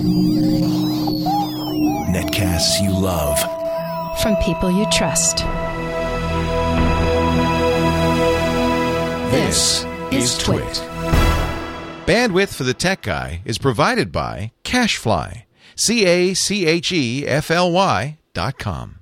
Netcasts you love. From people you trust. This is Twit. Bandwidth for the Tech Guy is provided by CacheFly. CacheFly.com.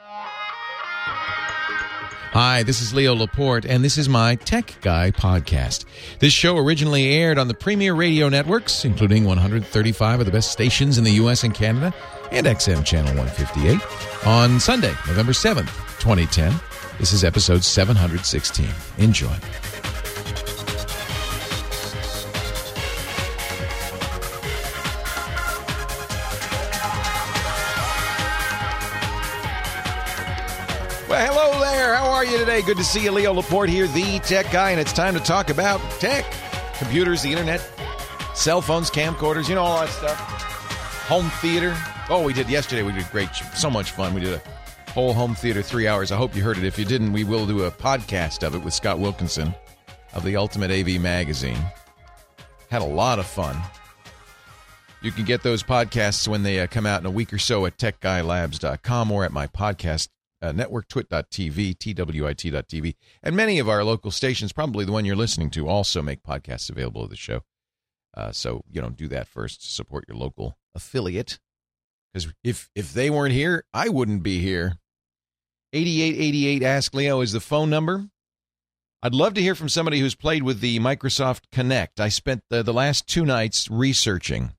Hi, this is Leo Laporte, and this is my Tech Guy podcast. This show originally aired on the premier radio networks, including 135 of the best stations in the U.S. and Canada, and XM Channel 158, on Sunday, November 7th, 2010. This is episode 716. Enjoy. Well, hello there. How are you today? Good to see you. Leo Laporte here, the Tech Guy, and it's time to talk about tech. Computers, the internet, cell phones, camcorders, you know, all that stuff. Home theater. Oh, we did yesterday. We did great. So much fun. We did a whole home theater 3 hours. I hope you heard it. If you didn't, we will do a podcast of it with Scott Wilkinson of the Ultimate AV Magazine. Had a lot of fun. You can get those podcasts when they come out in a week or so at techguylabs.com or at my podcast network, twit.tv, twit.tv, and many of our local stations, probably the one you're listening to, also make podcasts available to the show. So, you know, do that first to support your local affiliate. Because if they weren't here, I wouldn't be here. 8888 Ask Leo is the phone number. I'd love to hear from somebody who's played with the Microsoft Kinect. I spent the last 2 nights researching,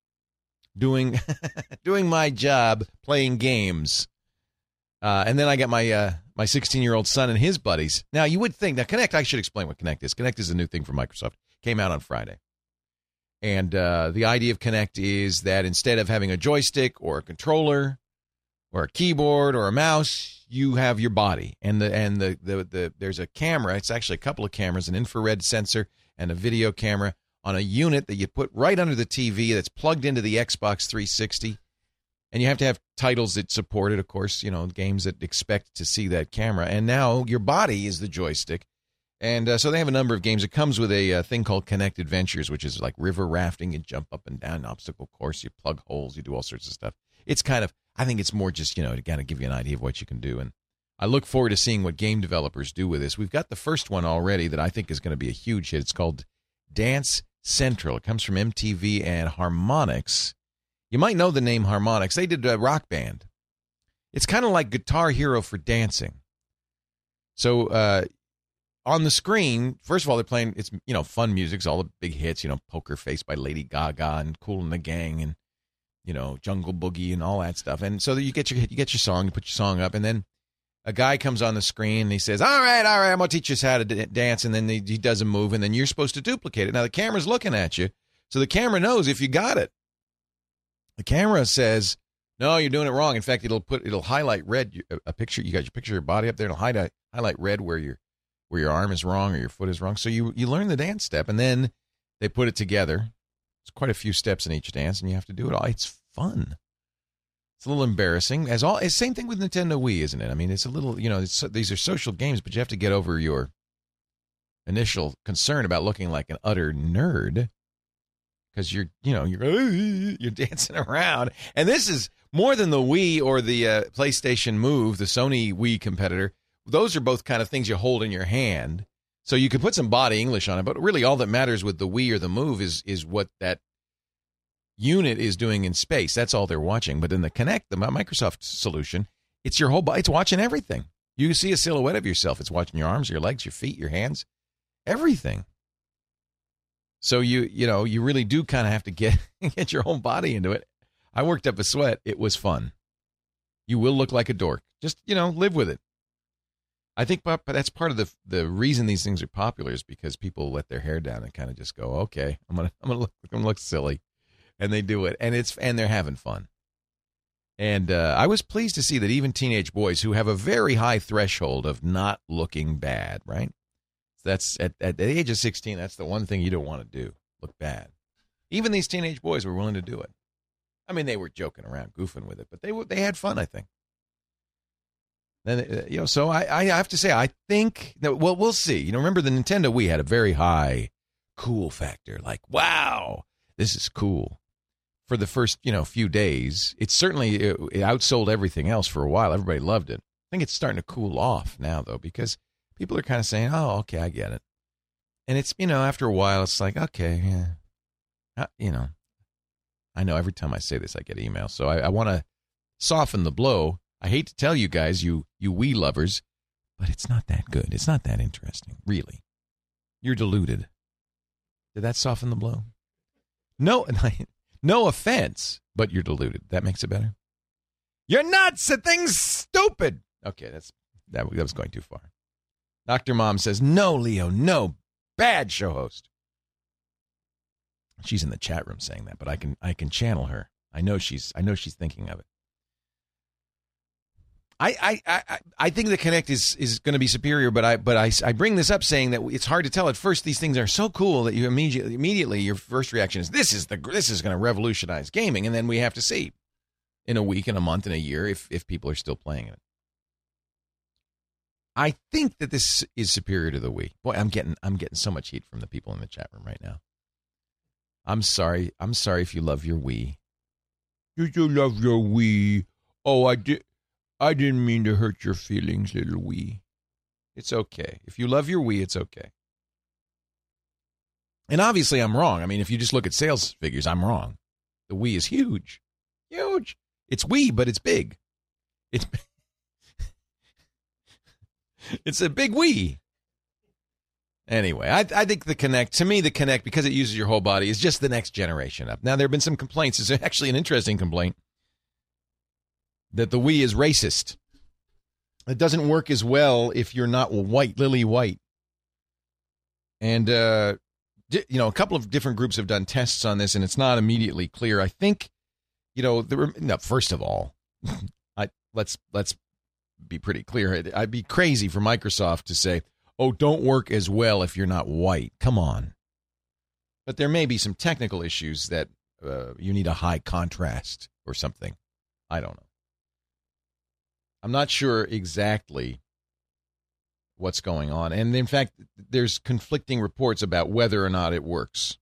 doing my job, playing games. And then I got my 16-year-old son and his buddies. Now, you would think, now Kinect, I should explain what Kinect is. Kinect is a new thing from Microsoft. Came out on Friday. And the idea of Kinect is that instead of having a joystick or a controller or a keyboard or a mouse, you have your body. And there's a camera. It's actually a couple of cameras, an infrared sensor and a video camera on a unit that you put right under the TV that's plugged into the Xbox 360. And you have to have titles that support it, of course, you know, games that expect to see that camera. And now your body is the joystick. And so they have a number of games. It comes with a thing called Kinect Adventures, which is like river rafting. You jump up and down an obstacle course. You plug holes. You do all sorts of stuff. It's kind of, I think it's more just, you know, to kind of give you an idea of what you can do. And I look forward to seeing what game developers do with this. We've got the first one already that I think is going to be a huge hit. It's called Dance Central. It comes from MTV and Harmonix. You might know the name Harmonix. They did a Rock Band. It's kind of like Guitar Hero for dancing. So on the screen, first of all, they're playing, it's, you know, fun music, all the big hits, you know, Poker Face by Lady Gaga and Kool and the Gang and, you know, Jungle Boogie and all that stuff. And so you get your song, you put your song up, and then a guy comes on the screen and he says, all right, I'm going to teach you how to dance. And then he does a move, and then you're supposed to duplicate it. Now, the camera's looking at you, so the camera knows if you got it. The camera says, no, you're doing it wrong. In fact, it'll highlight red a picture. You got your picture of your body up there. It'll highlight red where your arm is wrong or your foot is wrong. So you learn the dance step, and then they put it together. There's quite a few steps in each dance, and you have to do it all. It's fun. It's a little embarrassing. It's the same thing with Nintendo Wii, isn't it? I mean, it's a little, you know, these are social games, but you have to get over your initial concern about looking like an utter nerd. Because you're dancing around. And this is more than the Wii or the PlayStation Move, the Sony Wii competitor. Those are both kind of things you hold in your hand. So you can put some body English on it, but really all that matters with the Wii or the Move is what that unit is doing in space. That's all they're watching. But in the Kinect, the Microsoft solution, it's your whole body. It's watching everything. You see a silhouette of yourself. It's watching your arms, your legs, your feet, your hands, everything. So you really do kind of have to get your whole body into it. I worked up a sweat. It was fun. You will look like a dork. Just, you know, live with it. I think but that's part of the reason these things are popular is because people let their hair down and kind of just go, okay, I'm gonna look silly, and they do it, and they're having fun. And I was pleased to see that even teenage boys who have a very high threshold of not looking bad, right? That's at the age of 16. That's the one thing you don't want to do, look bad. Even these teenage boys were willing to do it. I mean, they were joking around, goofing with it, but they had fun, I think. Then so I have to say, I think that, well, we'll see. You know, remember the Nintendo Wii had a very high cool factor, like, wow, this is cool. for the first, few days. It outsold everything else for a while. Everybody loved it. I think it's starting to cool off now, though, because people are kind of saying, oh, okay, I get it. And it's, after a while, it's like, okay, yeah. I know every time I say this, I get emails. So I want to soften the blow. I hate to tell you guys, you Wii lovers, but it's not that good. It's not that interesting, really. You're deluded. Did that soften the blow? No offense, but you're deluded. That makes it better. You're nuts. The thing's stupid. Okay, that was going too far. Dr. Mom says, no, Leo, no. Bad show host. She's in the chat room saying that, but I can channel her. I know she's thinking of it. I think the Kinect is going to be superior, but I bring this up saying that it's hard to tell. At first, these things are so cool that you immediately your first reaction is this is going to revolutionize gaming, and then we have to see in a week, in a month, in a year if people are still playing it. I think that this is superior to the Wii. Boy, I'm getting so much heat from the people in the chat room right now. I'm sorry if you love your Wii. Did you love your Wii? Oh, I didn't mean to hurt your feelings, little Wii. It's okay. If you love your Wii, it's okay. And obviously I'm wrong. I mean, if you just look at sales figures, I'm wrong. The Wii is huge. Huge. It's Wii, but it's big. It's a big Wii. Anyway, I think the Kinect, because it uses your whole body, is just the next generation up. Now, there have been some complaints. It's actually an interesting complaint that the Wii is racist. It doesn't work as well if you're not lily white. And, a couple of different groups have done tests on this, and it's not immediately clear. I think, first of all, let's be pretty clear. I'd be crazy for Microsoft to say, oh, don't work as well if you're not white. Come on. But there may be some technical issues that you need a high contrast or something. I don't know. I'm not sure exactly what's going on. And in fact, there's conflicting reports about whether or not it works.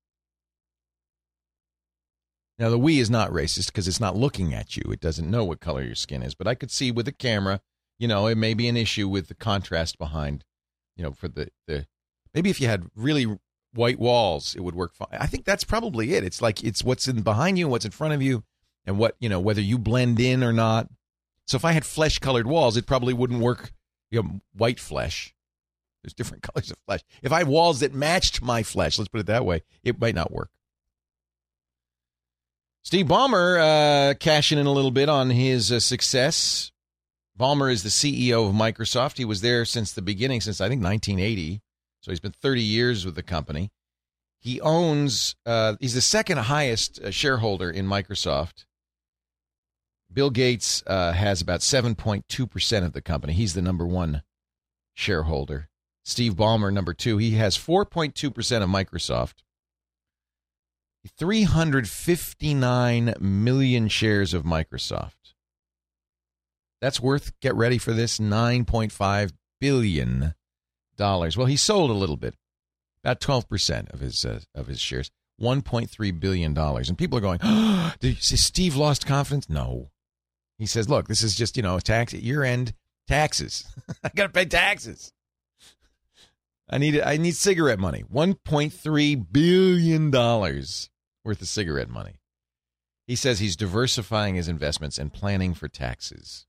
Now, the Wii is not racist because it's not looking at you. It doesn't know what color your skin is. But I could see with the camera, it may be an issue with the contrast behind, for the maybe if you had really white walls, it would work fine. I think that's probably it. It's like it's what's behind you and what's in front of you and what, whether you blend in or not. So if I had flesh-colored walls, it probably wouldn't work, white flesh. There's different colors of flesh. If I had walls that matched my flesh, let's put it that way, it might not work. Steve Ballmer cashing in a little bit on his success. Ballmer is the CEO of Microsoft. He was there since the beginning, since I think 1980. So he's been 30 years with the company. He owns, he's the second highest shareholder in Microsoft. Bill Gates has about 7.2% of the company. He's the number one shareholder. Steve Ballmer, number two. He has 4.2% of Microsoft. 359 million shares of Microsoft. That's worth, get ready for this, $9.5 billion. Well, he sold a little bit, about 12% of his shares, $1.3 billion. And people are going, oh, did you see Steve lost confidence? No. He says, look, this is just, tax at year-end taxes. I got to pay taxes. I need cigarette money. $1.3 billion worth of cigarette money. He says he's diversifying his investments and planning for taxes.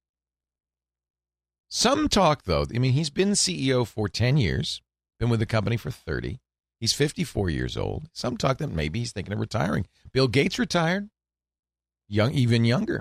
Some talk, though, he's been CEO for 10 years, been with the company for 30. He's 54 years old. Some talk that maybe he's thinking of retiring. Bill Gates retired, even younger.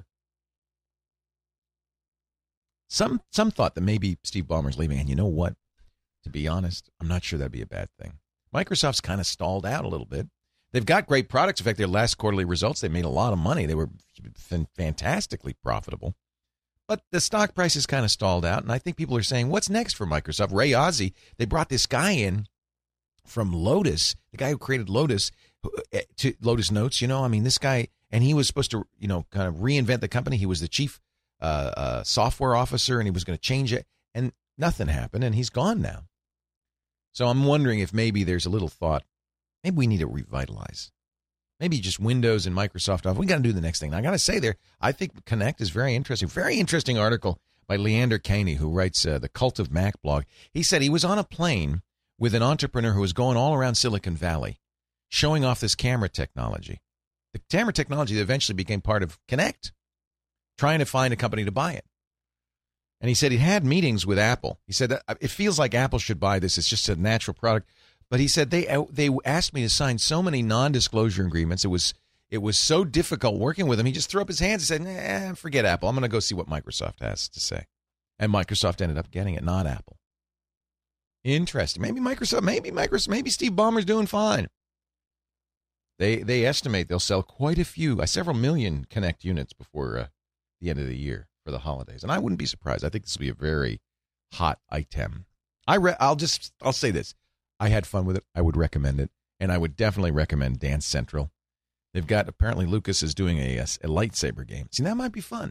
Some thought that maybe Steve Ballmer's leaving, and you know what? To be honest, I'm not sure that'd be a bad thing. Microsoft's kind of stalled out a little bit. They've got great products. In fact, their last quarterly results, they made a lot of money. They were fantastically profitable. But the stock price is kind of stalled out, and I think people are saying, what's next for Microsoft? Ray Ozzie, they brought this guy in from Lotus, the guy who created Lotus, to Lotus Notes, this guy, and he was supposed to, kind of reinvent the company. He was the chief software officer, and he was going to change it, and nothing happened, and he's gone now. So I'm wondering if maybe there's a little thought, maybe we need to revitalize Maybe just Windows and Microsoft Office. We got to do the next thing. I got to say there, I think Connect is very interesting. Very interesting article by Leander Caney, who writes the Cult of Mac blog. He said he was on a plane with an entrepreneur who was going all around Silicon Valley, showing off this camera technology. The camera technology that eventually became part of Connect, trying to find a company to buy it. And he said he had meetings with Apple. He said, it feels like Apple should buy this. It's just a natural product. But he said they asked me to sign so many non-disclosure agreements. It was so difficult working with him. He just threw up his hands and said, forget Apple. I'm going to go see what Microsoft has to say. And Microsoft ended up getting it, not Apple. Interesting. Maybe Steve Ballmer's doing fine. They estimate they'll sell quite a few, several million Connect units before the end of the year for the holidays. And I wouldn't be surprised. I think this will be a very hot item. I'll say this. I had fun with it. I would recommend it. And I would definitely recommend Dance Central. They've got, apparently Lucas is doing a lightsaber game. See, that might be fun.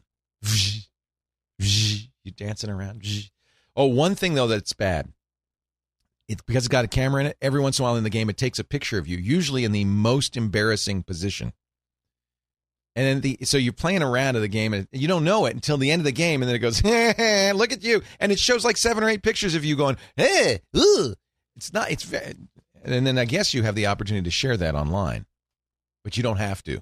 You dancing around. Oh, one thing, though, that's bad. Because it's got a camera in it, every once in a while in the game, it takes a picture of you, usually in the most embarrassing position. And then so you're playing around in the game, and you don't know it until the end of the game, and then it goes, hey, look at you. And it shows like 7 or 8 pictures of you going, hey, ooh. And then I guess you have the opportunity to share that online, but you don't have to.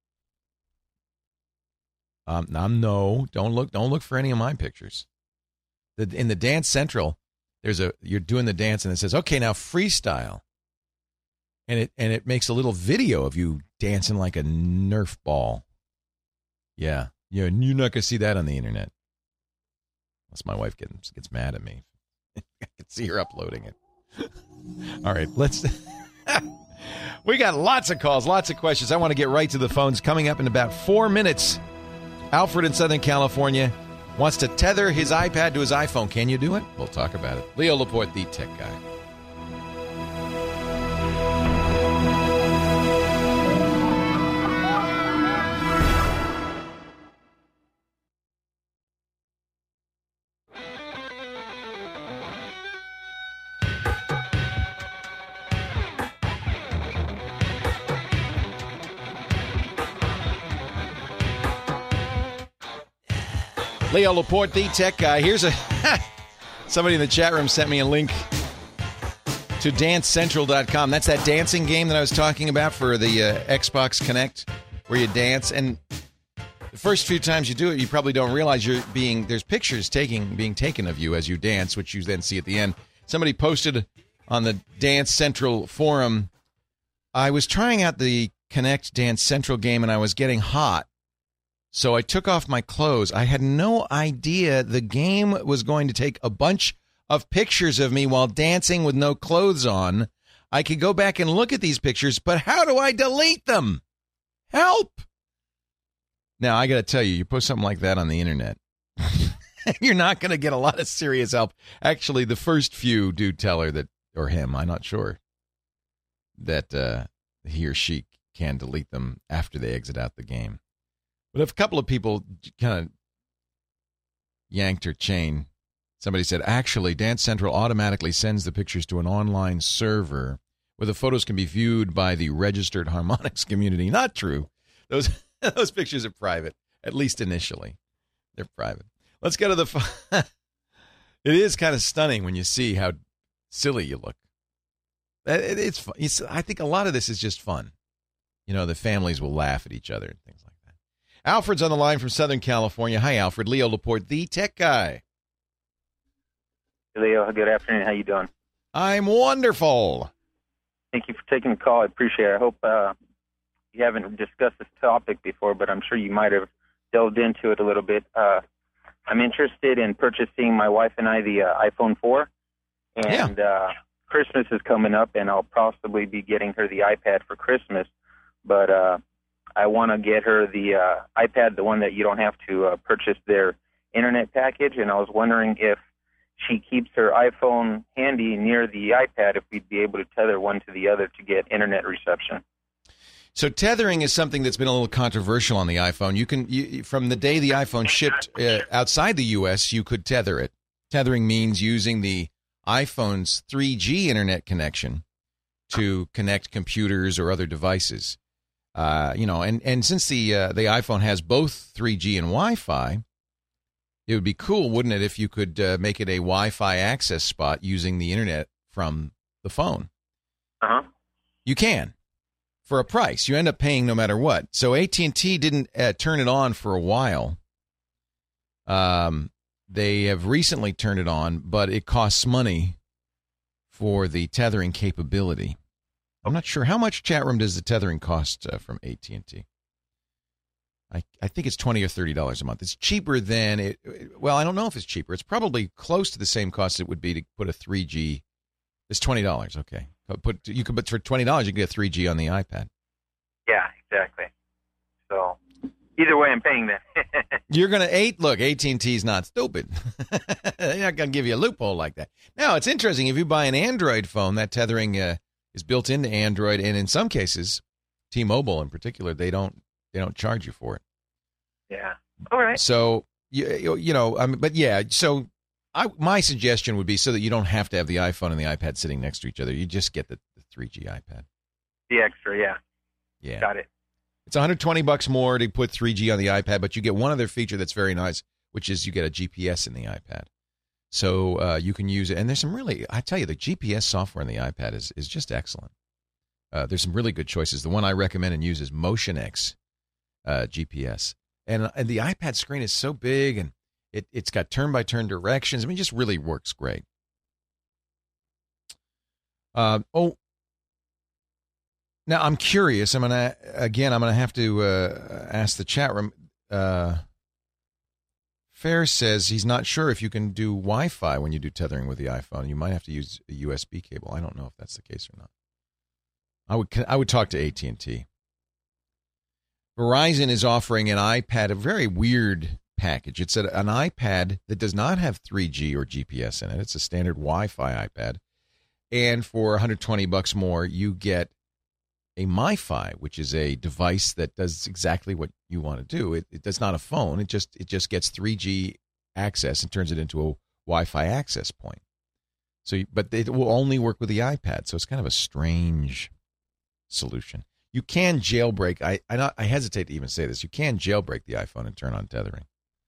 No, don't look for any of my pictures. In the Dance Central, you're doing the dance and it says, okay, now freestyle. And it makes a little video of you dancing like a Nerf ball. Yeah, you're not going to see that on the internet. Unless my wife gets mad at me. I can see her uploading it. All right, we got lots of calls, lots of questions. I want to get right to the phones. Coming up in about 4 minutes, Alfred in Southern California wants to tether his iPad to his iPhone. Can you do it? We'll talk about it. Leo Laporte, the tech guy. Leo Laporte, the tech guy. Here's somebody in the chat room sent me a link to dancecentral.com. That's that dancing game that I was talking about for the Xbox Connect, where you dance. And the first few times you do it, you probably don't realize there's pictures being taken of you as you dance, which you then see at the end. Somebody posted on the Dance Central forum, I was trying out the Connect Dance Central game and I was getting hot. So I took off my clothes. I had no idea the game was going to take a bunch of pictures of me while dancing with no clothes on. I could go back and look at these pictures, but how do I delete them? Help! Now, I got to tell you, you post something like that on the internet, you're not going to get a lot of serious help. Actually, the first few do tell her that, or him, I'm not sure, that he or she can delete them after they exit out the game. But if a couple of people kind of yanked her chain, somebody said, actually, Dance Central automatically sends the pictures to an online server where the photos can be viewed by the registered harmonics community. Not true. Those pictures are private, at least initially. They're private. Let's go to the It is kind of stunning when you see how silly you look. It's fun. I think a lot of this is just fun. You know, the families will laugh at each other and things like that. Alfred's on the line from Southern California. Hi, Alfred. Leo Laporte, the tech guy. Hey, Leo. Good afternoon. How you doing? I'm wonderful. Thank you for taking the call. I appreciate it. I hope you haven't discussed this topic before, but I'm sure you might have delved into it a little bit. I'm interested in purchasing my wife and I the iPhone 4, and Christmas is coming up, and I'll possibly be getting her the iPad for Christmas, but I want to get her the iPad, the one that you don't have to purchase their internet package, and I was wondering if she keeps her iPhone handy near the iPad, if we'd be able to tether one to the other to get internet reception. So tethering is something that's been a little controversial on the iPhone. You from the day the iPhone shipped outside the U.S., you could tether it. Tethering means using the iPhone's 3G internet connection to connect computers or other devices. And since the iPhone has both 3G and Wi-Fi, it would be cool, wouldn't it, if you could make it a Wi-Fi access spot using the internet from the phone? Uh-huh. You can, for a price. You end up paying no matter what. So AT&T didn't turn it on for a while. They have recently turned it on, but it costs money for the tethering capability. I'm not sure. How much, chat room, does the tethering cost from AT&T? I think it's $20 or $30 a month. It's cheaper than it. Well, I don't know if it's cheaper. It's probably close to the same cost it would be to put a 3G. It's $20. Okay, but for $20 you can get 3G on the iPad. Yeah, exactly. So either way, I'm paying them. You're gonna look. AT&T's not stupid. They're not gonna give you a loophole like that. Now, it's interesting. If you buy an Android phone, that tethering is built into Android, and in some cases, T-Mobile in particular, they don't charge you for it. Yeah. All right. So but yeah. So my suggestion would be, so that you don't have to have the iPhone and the iPad sitting next to each other, you just get the 3G iPad. The extra, yeah. Yeah. Got it. It's $120 more to put 3G on the iPad, but you get one other feature that's very nice, which is you get a GPS in the iPad. So you can use it. And there's some I tell you, the GPS software in the iPad is just excellent. There's some really good choices. The one I recommend and use is MotionX GPS. And the iPad screen is so big, and it's got turn-by-turn directions. I mean, it just really works great. Now I'm curious. I'm gonna have to ask the chat room. Fair says he's not sure if you can do Wi-Fi when you do tethering with the iPhone. You might have to use a USB cable. I don't know if that's the case or not. I would talk to AT&T. Verizon is offering an iPad, a very weird package. It's an iPad that does not have 3G or GPS in it. It's a standard Wi-Fi iPad. And for $120 more, you get a MiFi, which is a device that does exactly what you want to do. It's not a phone. It just gets 3G access and turns it into a Wi-Fi access point. But it will only work with the iPad. So it's kind of a strange solution. You can jailbreak. I hesitate to even say this. You can jailbreak the iPhone and turn on tethering.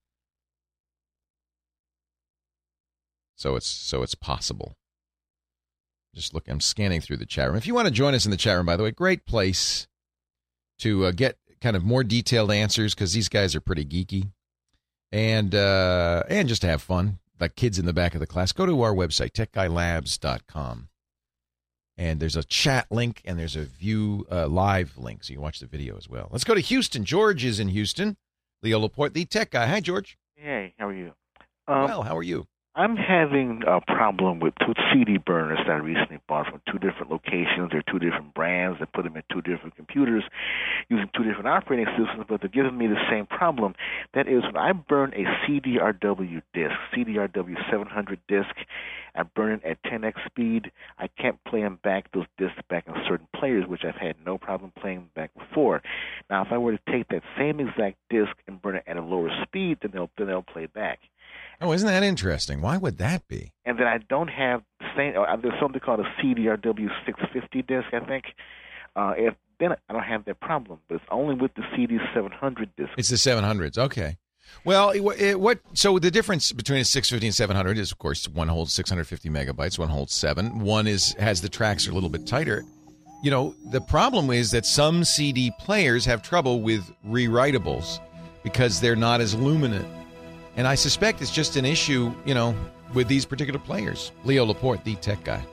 So it's possible. Just look. I'm scanning through the chat room. If you want to join us in the chat room, by the way, great place to get kind of more detailed answers, because these guys are pretty geeky, and just to have fun, like kids in the back of the class. Go to our website, techguylabs.com. And there's a chat link, and there's a view live link, so you can watch the video as well. Let's go to Houston. George is in Houston. Leo Laporte, the tech guy. Hi, George. Hey, how are you? Well, how are you? I'm having a problem with two CD burners that I recently bought from two different locations. They're two different brands. They put them in two different computers using two different operating systems, but they're giving me the same problem. That is, when I burn a CDRW disc, CDRW 700 disc, I burn it at 10x speed. I can't play them back, those discs back in certain players, which I've had no problem playing back before. Now, if I were to take that same exact disc and burn it at a lower speed, then they'll play back. Oh, isn't that interesting? Why would that be? And then I don't have the same. There's something called a CDRW 650 disc, I think. Then I don't have that problem, but it's only with the CD 700 disc. It's the 700s. Okay. Well, so the difference between a 650 and 700 is, of course, one holds 650 megabytes, one holds 7. One has the tracks are a little bit tighter. The problem is that some CD players have trouble with rewritables because they're not as luminant. And I suspect it's just an issue, with these particular players. Leo Laporte, the tech guy.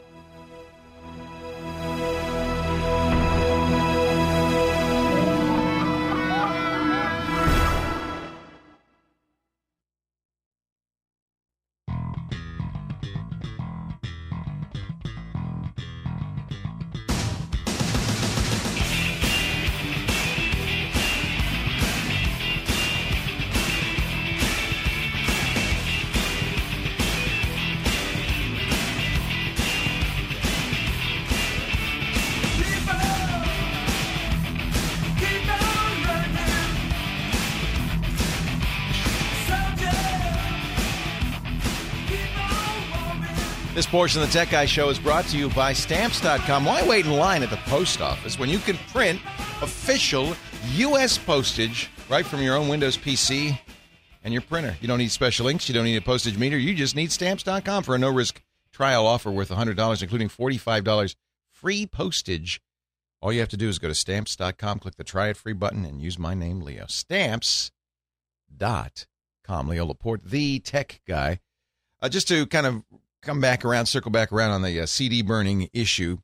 This portion of the Tech Guy Show is brought to you by Stamps.com. Why wait in line at the post office when you can print official U.S. postage right from your own Windows PC and your printer. You don't need special inks. You don't need a postage meter. You just need Stamps.com for a no-risk trial offer worth $100, including $45 free postage. All you have to do is go to Stamps.com, click the Try It Free button, and use my name, Leo. Stamps.com. Leo Laporte, the tech guy. Just to kind of circle back around on the CD burning issue.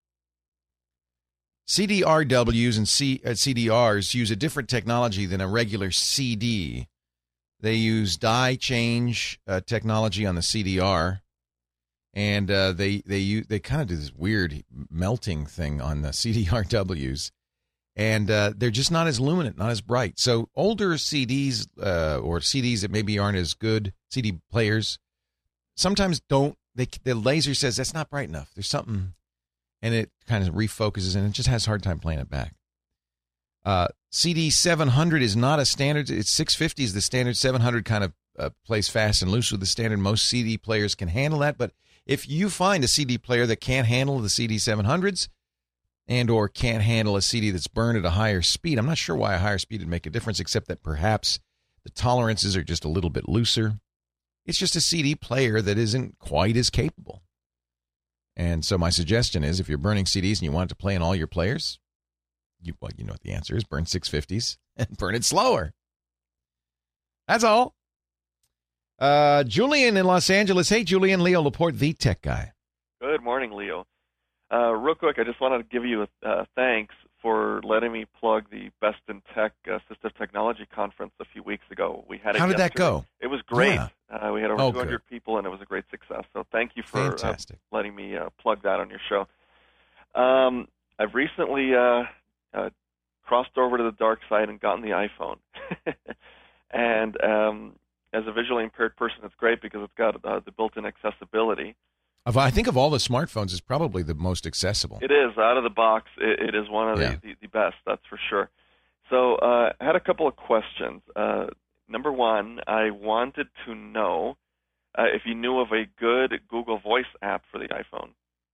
CDRWs and CDRs use a different technology than a regular CD. They use die change technology on the CDR, and they kind of do this weird melting thing on the CDRWs, and they're just not as luminant, not as bright. So older CDs or CDs that maybe aren't as good, CD players, sometimes don't. The laser says that's not bright enough. There's something, and it kind of refocuses, and it just has a hard time playing it back. CD 700 is not a standard. It's 650 is the standard. 700 kind of plays fast and loose with the standard. Most CD players can handle that, but if you find a CD player that can't handle the CD 700s and or can't handle a CD that's burned at a higher speed, I'm not sure why a higher speed would make a difference, except that perhaps the tolerances are just a little bit looser. It's just a CD player that isn't quite as capable. And so my suggestion is, if you're burning CDs and you want it to play in all your players, you know what the answer is. Burn 650s and burn it slower. That's all. Julian in Los Angeles. Hey, Julian. Leo Laporte, the tech guy. Good morning, Leo. Real quick, I just wanted to give you thanks for letting me plug the Best in Tech Assistive Technology Conference a few weeks ago. We had it. How did that go? It was great. Yeah. We had over 200 people, and it was a great success. So thank you for letting me plug that on your show. I've recently crossed over to the dark side and gotten the iPhone. And as a visually impaired person, it's great because it's got the built-in accessibility. I think of all the smartphones, it's probably the most accessible. It is. Out of the box, it is one of the best, that's for sure. So I had a couple of questions. Number one, I wanted to know if you knew of a good Google Voice app for the iPhone.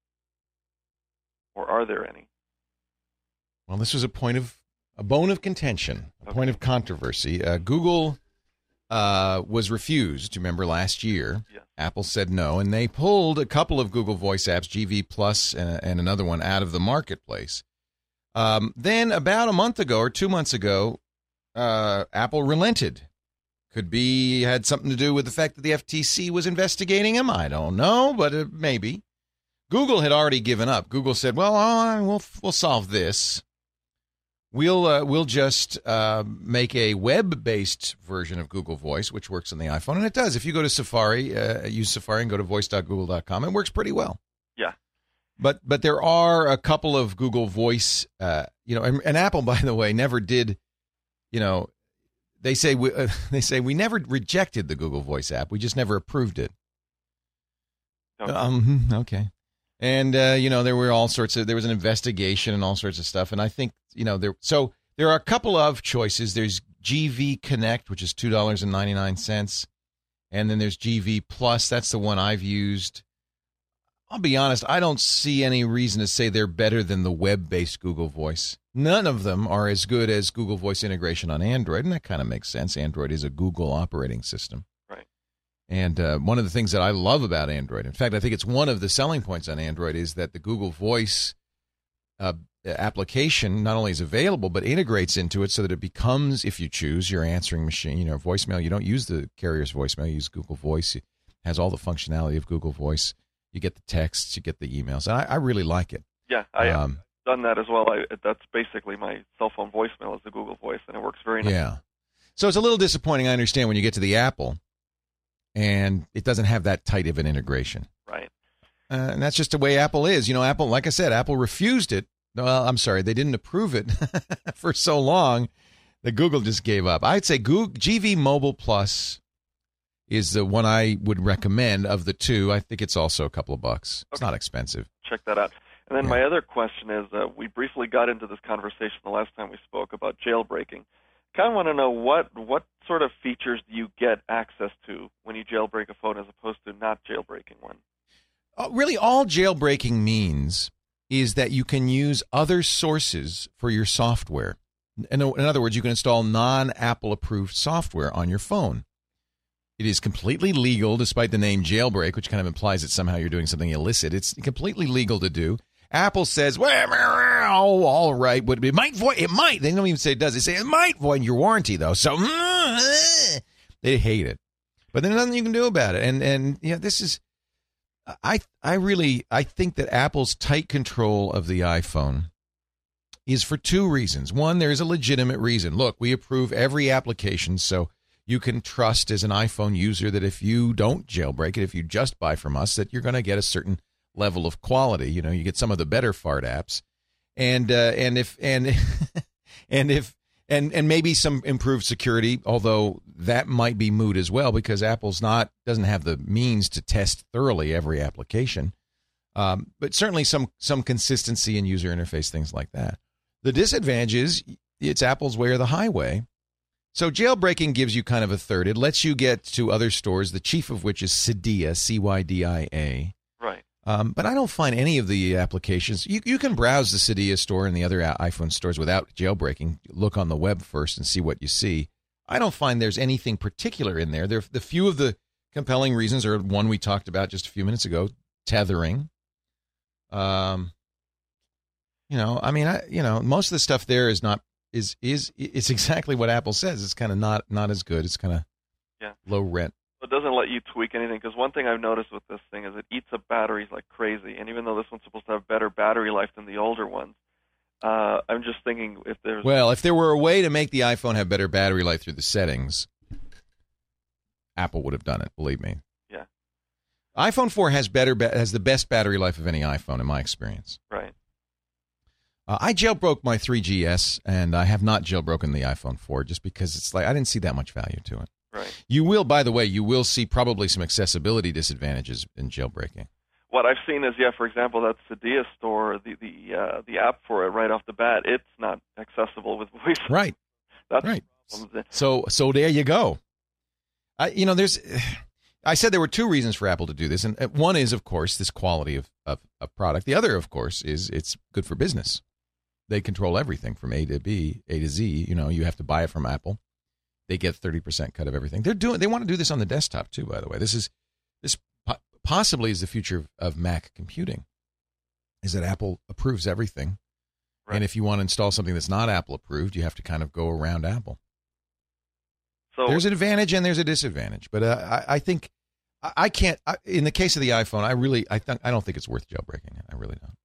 Or are there any? Well, this was a bone of contention, a point of controversy. Google was refused, remember, last year. Yeah. Apple said no, and they pulled a couple of Google Voice apps, GV Plus and another one, out of the marketplace. Then about a month ago or 2 months ago, Apple relented. Had something to do with the fact that the FTC was investigating them. I don't know, but maybe. Google had already given up. Google said, "Well, we'll solve this. We'll just make a web-based version of Google Voice, which works on the iPhone," and it does. If you go to Safari, use Safari and go to voice.google.com, it works pretty well. Yeah. But there are a couple of Google Voice, and Apple, by the way, never did. They say we never rejected the Google Voice app. We just never approved it. Okay. Okay. And, there were there was an investigation and all sorts of stuff. And I think, there are a couple of choices. There's GV Connect, which is $2.99. And then there's GV Plus. That's the one I've used. I'll be honest, I don't see any reason to say they're better than the web-based Google Voice. None of them are as good as Google Voice integration on Android, and that kind of makes sense. Android is a Google operating system. Right. And one of the things that I love about Android, in fact, I think it's one of the selling points on Android, is that the Google Voice application not only is available, but integrates into it so that it becomes, if you choose, your answering machine. Voicemail, you don't use the carrier's voicemail, you use Google Voice. It has all the functionality of Google Voice. You get the texts, you get the emails. I really like it. Yeah, I've done that as well. That's basically my cell phone voicemail is the Google Voice, and it works very nice. Yeah. So it's a little disappointing, I understand, when you get to the Apple, and it doesn't have that tight of an integration. Right. And that's just the way Apple is. Apple, like I said, Apple refused it. Well, I'm sorry, they didn't approve it for so long that Google just gave up. I'd say GV Mobile Plus is the one I would recommend of the two. I think it's also a couple of bucks. It's not expensive. Check that out. And then my other question is, we briefly got into this conversation the last time we spoke about jailbreaking. Kind of want to know what sort of features do you get access to when you jailbreak a phone as opposed to not jailbreaking one? Really, all jailbreaking means is that you can use other sources for your software. In other words, you can install non-Apple approved software on your phone. It is completely legal, despite the name jailbreak, which kind of implies that somehow you're doing something illicit. It's completely legal to do. Apple says, well, all right, but it might void. It might. They don't even say it does. They say it might void your warranty, though. So they hate it, but there's nothing you can do about it. And you know, this is, I think that Apple's tight control of the iPhone is for two reasons. One, there is a legitimate reason. Look, we approve every application, so you can trust as an iPhone user that if you don't jailbreak it, if you just buy from us, that you're going to get a certain level of quality. You know, you get some of the better fart apps, and maybe some improved security, although that might be moot as well because Apple's doesn't have the means to test thoroughly every application. But certainly some consistency in user interface, things like that. The disadvantage is it's Apple's way or the highway. So jailbreaking gives you kind of a third. It lets you get to other stores, the chief of which is Cydia, Cydia. Right. But I don't find any of the applications. You can browse the Cydia store and the other iPhone stores without jailbreaking. Look on the web first and see what you see. I don't find there's anything particular in there. The few of the compelling reasons are one we talked about just a few minutes ago, tethering. Most of the stuff there is not is it's exactly what Apple says. It's kind of not as good. It's kind of low rent. It doesn't let you tweak anything, because one thing I've noticed with this thing is it eats up batteries like crazy. And even though this one's supposed to have better battery life than the older ones, I'm just thinking if there were a way to make the iPhone have better battery life through the settings, Apple would have done it. Believe me. Yeah. iPhone 4 has the best battery life of any iPhone in my experience. Right. I jailbroke my 3GS, and I have not jailbroken the iPhone 4 just because it's like I didn't see that much value to it. Right. You will, by the way, see probably some accessibility disadvantages in jailbreaking. What I've seen is, for example, that Cydia store, the app for it right off the bat, it's not accessible with voice. Right. That's right. So there you go. I said there were two reasons for Apple to do this, and one is, of course, this quality of product. The other, of course, is it's good for business. They control everything from A to B, A to Z. You know, you have to buy it from Apple. They get 30% cut of everything. They want to do this on the desktop too, by the way. This possibly is the future of Mac computing, is that Apple approves everything. Right. And if you want to install something that's not Apple approved, you have to kind of go around Apple. So there's an advantage and there's a disadvantage. But I think I can't, in the case of the iPhone, I don't think it's worth jailbreaking it. I really don't.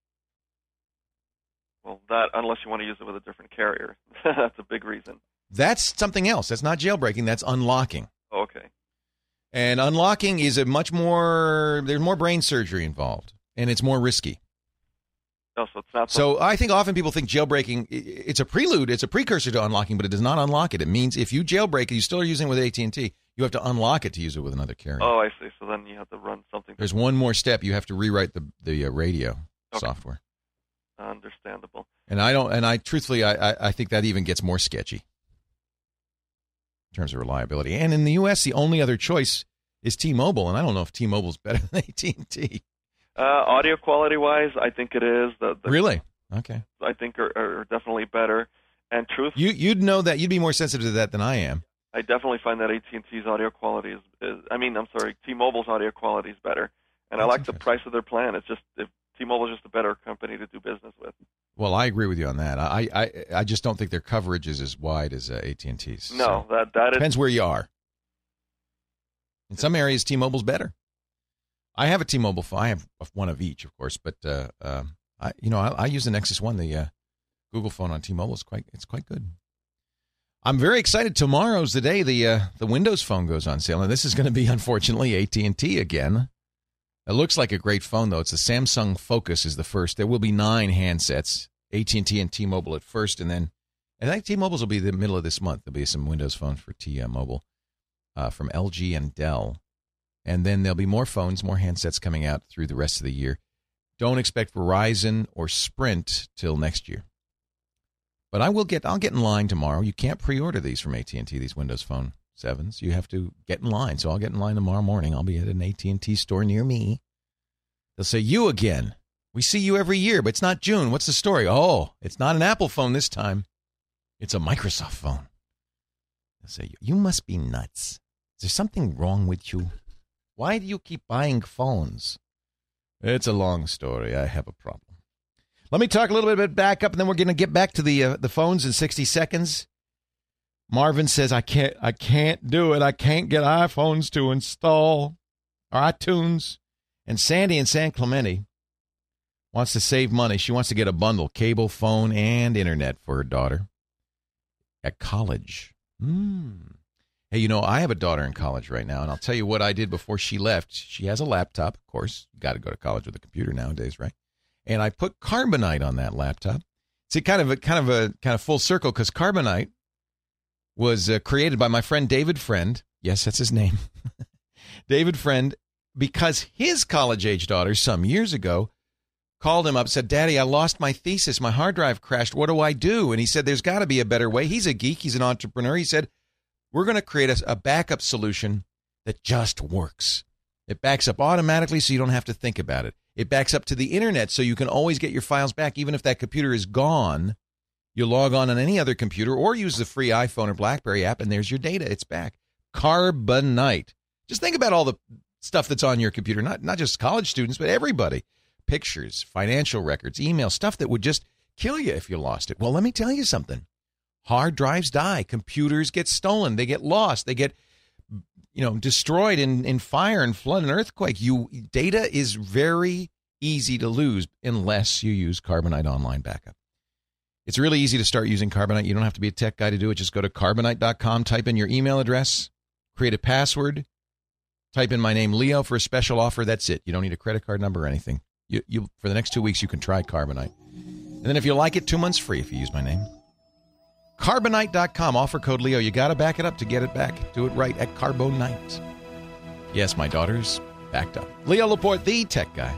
Well, unless you want to use it with a different carrier. That's a big reason. That's something else. That's not jailbreaking. That's unlocking. Okay. And unlocking is there's more brain surgery involved, and it's more risky. No, so it's not. So I think often people think jailbreaking, it's a prelude, it's a precursor to unlocking, but it does not unlock it. It means if you jailbreak it, you still are using it with AT&T, you have to unlock it to use it with another carrier. Oh, I see. So then you have to run something. There's one more step. You have to rewrite the radio software. Understandable. And I truthfully, I think that even gets more sketchy in terms of reliability. And in the U.S., the only other choice is T-Mobile, and I don't know if T-Mobile's better than AT&T. Audio quality-wise, I think it is. Really? Okay. I think are definitely better. And truth, you'd know that. You'd be more sensitive to that than I am. I definitely find that AT&T's audio quality T-Mobile's audio quality is better. And I like the price of their plan. It's just T-Mobile's just a better company to do business with. Well, I agree with you on that. I just don't think their coverage is as wide as AT&T's. No, so that depends where you are. In some areas, T-Mobile's better. I have a T-Mobile phone. I have one of each, of course, but I use the Nexus One, the Google phone on T-Mobile. It's quite good. I'm very excited. Tomorrow's the day the Windows Phone goes on sale, and this is going to be, unfortunately, AT&T again. It looks like a great phone, though. It's the Samsung Focus is the first. There will be 9 handsets, AT&T and T-Mobile at first, and then I think T-Mobile's will be the middle of this month. There'll be some Windows phones for T-Mobile from LG and Dell. And then there'll be more phones, more handsets coming out through the rest of the year. Don't expect Verizon or Sprint till next year. But I'll get in line tomorrow. You can't pre-order these from AT&T, these Windows Phone 7s. You have to get in line. So I'll get in line tomorrow morning. I'll be at an AT&T store near me. They'll say, you again. We see you every year, but it's not June. What's the story? Oh, it's not an Apple phone this time. It's a Microsoft phone. They'll say, you must be nuts. Is there something wrong with you? Why do you keep buying phones? It's a long story. I have a problem. Let me talk a little bit back up, and then we're going to get back to the phones in 60 seconds. Marvin says, I can't do it. I can't get iPhones to install or iTunes. And Sandy in San Clemente wants to save money. She wants to get a bundle, cable, phone, and internet for her daughter at college. Hey, I have a daughter in college right now, and I'll tell you what I did before she left. She has a laptop, of course. You got to go to college with a computer nowadays, right? And I put Carbonite on that laptop. See, kind of full circle, because Carbonite was created by my friend David Friend. Yes, that's his name. David Friend, because his college-age daughter some years ago called him up, said, Daddy, I lost my thesis. My hard drive crashed. What do I do? And he said, there's got to be a better way. He's a geek. He's an entrepreneur. He said, we're going to create a backup solution that just works. It backs up automatically so you don't have to think about it. It backs up to the internet so you can always get your files back. Even if that computer is gone, you log on any other computer or use the free iPhone or BlackBerry app, and there's your data. It's back. Carbonite. Just think about all the stuff that's on your computer, not just college students, but everybody. Pictures, financial records, email, stuff that would just kill you if you lost it. Well, let me tell you something. Hard drives die. Computers get stolen. They get lost. They get destroyed in fire and flood and earthquake. Data is very easy to lose unless you use Carbonite Online Backup. It's really easy to start using Carbonite. You don't have to be a tech guy to do it. Just go to Carbonite.com, type in your email address, create a password, type in my name, Leo, for a special offer. That's it. You don't need a credit card number or anything. You for the next 2 weeks, you can try Carbonite. And then if you like it, 2 months free if you use my name. Carbonite.com, offer code Leo. You got to back it up to get it back. Do it right at Carbonite. Yes, my daughter's backed up. Leo Laporte, the tech guy.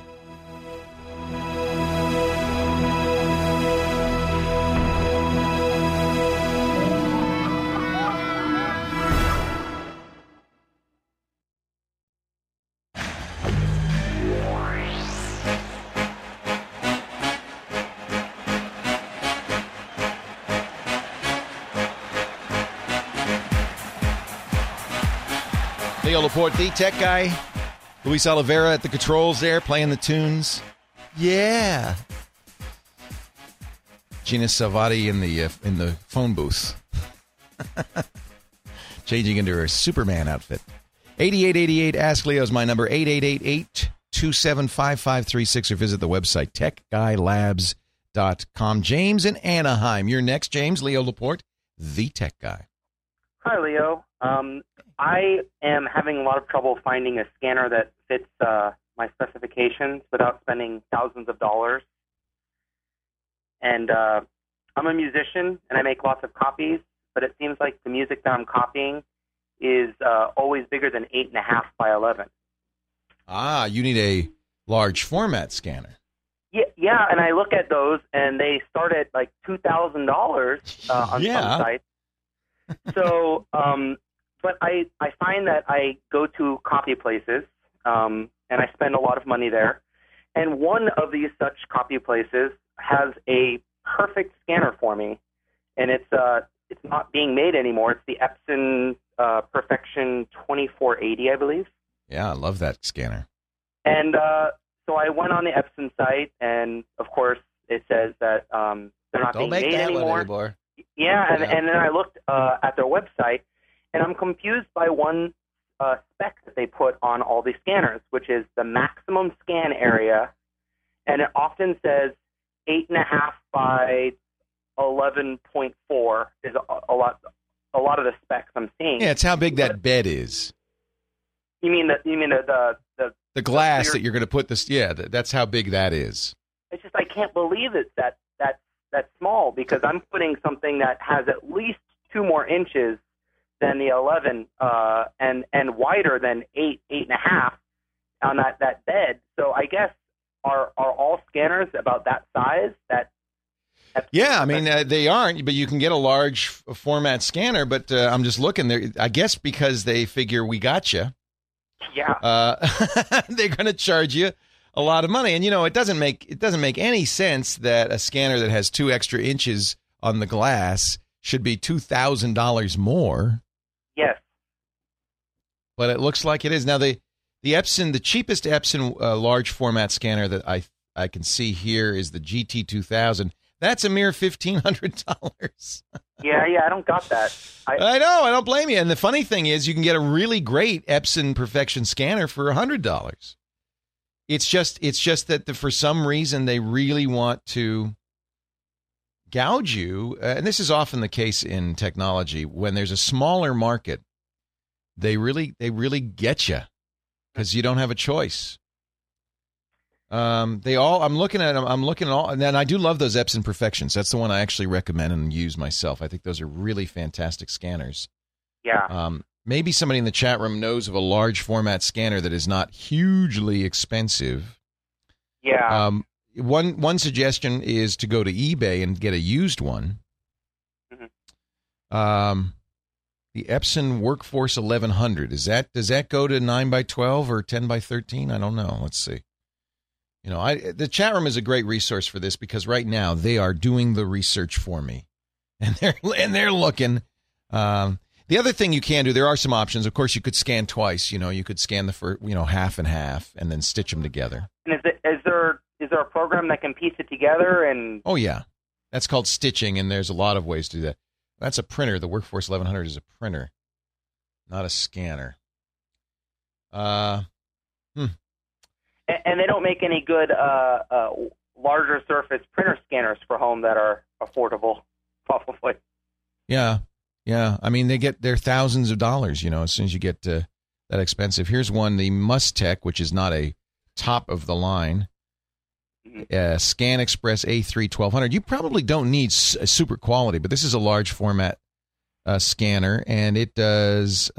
Leo Laporte, the tech guy. Luis Oliveira at the controls there, playing the tunes. Yeah. Gina Salvati in the phone booth. Changing into her Superman outfit. 8888 Ask Leo is my number. 888-827-5536, or visit the website techguylabs.com. James in Anaheim. You're next, James. Leo Laporte, the tech guy. Hi, Leo. I am having a lot of trouble finding a scanner that fits my specifications without spending thousands of dollars. And I'm a musician, and I make lots of copies, but it seems like the music that I'm copying is always bigger than 8.5 by 11. Ah, you need a large format scanner. Yeah, and I look at those, and they start at like $2,000 on some sites. So, but I find that I go to copy places, and I spend a lot of money there. And one of these such copy places has a perfect scanner for me, and it's not being made anymore. It's the Epson Perfection 2480, I believe. Yeah, I love that scanner. And so I went on the Epson site, and of course it says that they're not being made anymore. Yeah, and then I looked at their website, and I'm confused by one spec that they put on all these scanners, which is the maximum scan area, and it often says 8.5 by 11.4 is a lot of the specs I'm seeing. Yeah, it's how big that bed is. You mean the glass that you're going to put this? Yeah, that's how big that is. It's just I can't believe it that's small, because I'm putting something that has at least 2 more inches than the 11 and wider than 8.5 on that bed. So I guess are all scanners about that size? Yeah, I mean they aren't, but you can get a large format scanner. But I'm just looking there. I guess because they figure we got you. Yeah. They're going to charge you a lot of money. And, it doesn't make any sense that a scanner that has 2 extra inches on the glass should be $2,000 more. Yes. But it looks like it is. Now, the Epson, the cheapest Epson large format scanner that I can see here is the GT2000. That's a mere $1,500. Yeah, I don't got that. I know, I don't blame you. And the funny thing is, you can get a really great Epson Perfection scanner for $100. It's just that for some reason they really want to gouge you, and this is often the case in technology. When there's a smaller market, they really get you because you don't have a choice. I'm looking at them. I'm looking at all, and then I do love those Epson Perfections. That's the one I actually recommend and use myself. I think those are really fantastic scanners. Yeah. Maybe somebody in the chat room knows of a large format scanner that is not hugely expensive. Yeah. One suggestion is to go to eBay and get a used one. Mm-hmm. The Epson Workforce 1100. Does that go to 9x12 or 10x13? I don't know. Let's see. The chat room is a great resource for this because right now they are doing the research for me, and they're looking. The other thing you can do, there are some options. Of course, you could scan twice. You could scan the first, half and half, and then stitch them together. And is there a program that can piece it together? And oh yeah, that's called stitching, and there's a lot of ways to do that. That's a printer. The Workforce 1100 is a printer, not a scanner. And they don't make any good larger surface printer scanners for home that are affordable, probably. Yeah. I mean, they're thousands of dollars, as soon as you get that expensive. Here's one, the Mustech, which is not a top of the line. Scan Express A3 1200. You probably don't need super quality, but this is a large format scanner, and it does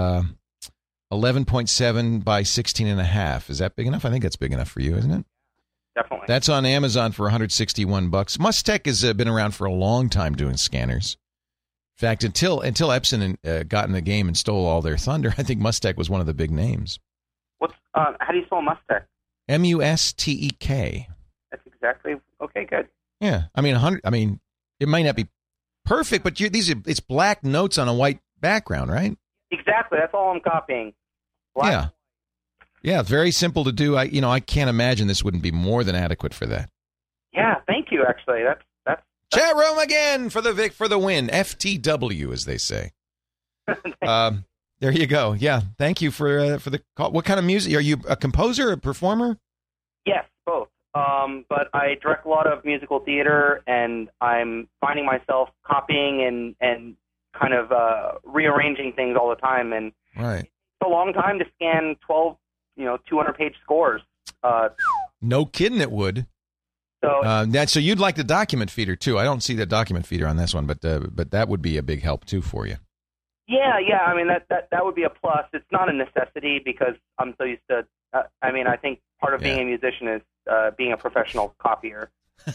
11.7 by 16.5. Is that big enough? I think that's big enough for you, isn't it? Definitely. That's on Amazon for $161. Mustech has been around for a long time doing scanners. In fact, until Epson got in the game and stole all their thunder, I think Mustech was one of the big names. How do you spell Mustech? Mustek. That's exactly okay. Good. Yeah, I mean, 100. I mean, it might not be perfect, but it's black notes on a white background, right? Exactly. That's all I'm copying. Yeah. Yeah, very simple to do. I can't imagine this wouldn't be more than adequate for that. Yeah, thank you. Actually, that's chat room again for the win. FTW, as they say. There you go. Yeah, thank you for the call. What kind of music are you? A composer, a performer? Yes, both. But I direct a lot of musical theater, and I'm finding myself copying and kind of rearranging things all the time, and right. It's a long time to scan 12, 200-page scores. No kidding, it would. So you'd like the document feeder too. I don't see the document feeder on this one, but that would be a big help too for you. Yeah. I mean that would be a plus. It's not a necessity because I'm so used to. I think part of being a musician is being a professional copier.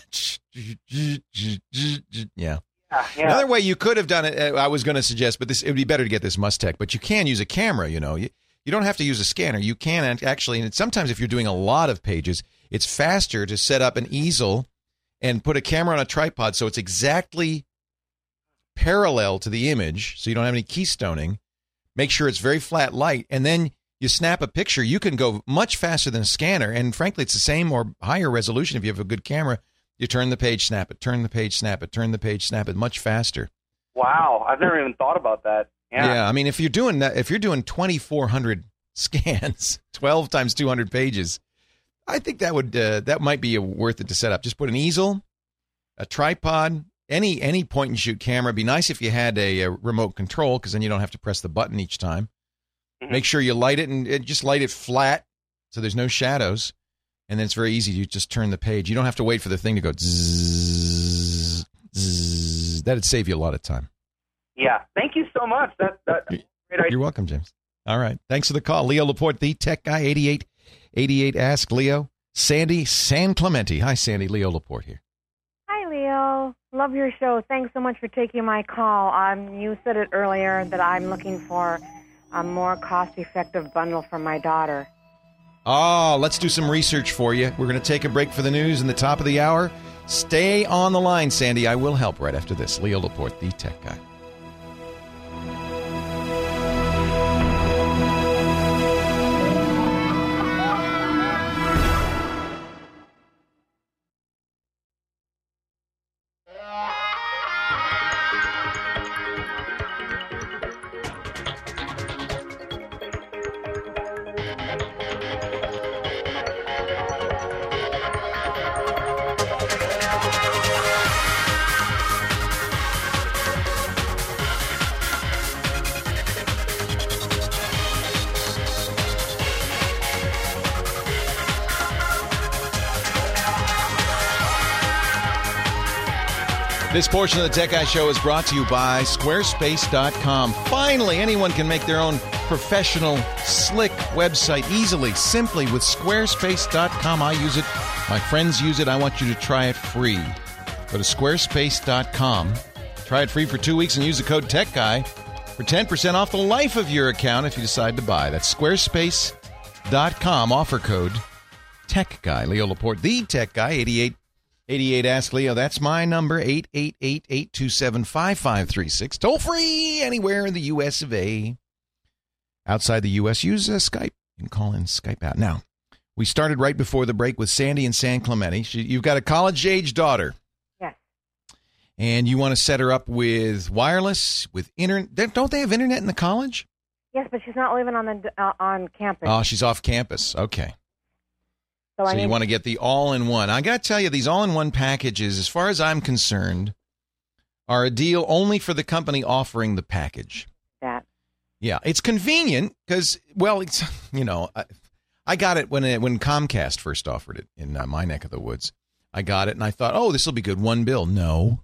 Yeah. Another way you could have done it, I was going to suggest, but it would be better to get this Mustech. But you can use a camera. You don't have to use a scanner. You can actually, and sometimes if you're doing a lot of pages, it's faster to set up an easel and put a camera on a tripod so it's exactly parallel to the image, so you don't have any keystoning. Make sure it's very flat light, and then you snap a picture. You can go much faster than a scanner, and frankly, it's the same or higher resolution if you have a good camera. You turn the page, snap it, turn the page, snap it, turn the page, snap it, much faster. Wow, I've never even thought about that. Yeah, I mean, if you're doing 2,400 scans, 12 times 200 pages, I think that might be worth it to set up. Just put an easel, a tripod, any point and shoot camera. It'd be nice if you had a remote control, because then you don't have to press the button each time. Mm-hmm. Make sure you light it and just light it flat so there's no shadows. And then it's very easy. You just turn the page. You don't have to wait for the thing to go zzz, zzz. That'd save you a lot of time. Yeah. Thank you so much. That's great idea. You're welcome, James. All right. Thanks for the call. Leo Laporte, the tech guy, 8888 Ask Leo. Sandy San Clemente. Hi, Sandy. Leo Laporte here. Hi, Leo. Love your show. Thanks so much for taking my call. You said it earlier that I'm looking for a more cost-effective bundle for my daughter. Oh, let's do some research for you. We're going to take a break for the news in the top of the hour. Stay on the line, Sandy. I will help right after this. Leo Laporte, the Tech Guy. This portion of the Tech Guy Show is brought to you by Squarespace.com. Finally, anyone can make their own professional, slick website easily, simply with Squarespace.com. I use it. My friends use it. I want you to try it free. Go to Squarespace.com. Try it free for 2 weeks and use the code TechGuy for 10% off the life of your account if you decide to buy. That's Squarespace.com. Offer code TechGuy. Leo Laporte, the Tech Guy, 8888 Ask Leo. That's my number, 888-827-5536. Toll free anywhere in the U.S. of A. Outside the U.S., use Skype. You can call in Skype out. Now, we started right before the break with Sandy in San Clemente. You've got a college-age daughter. Yes. And you want to set her up with wireless, with internet. Don't they have internet in the college? Yes, but she's not living on campus. Oh, she's off campus. Okay. So you want to get the all-in-one. I got to tell you, these all-in-one packages, as far as I'm concerned, are a deal only for the company offering the package. That. Yeah, it's convenient because, well, it's, you know, I got it when Comcast first offered it in my neck of the woods. I got it and I thought, oh, this will be good. One bill. No.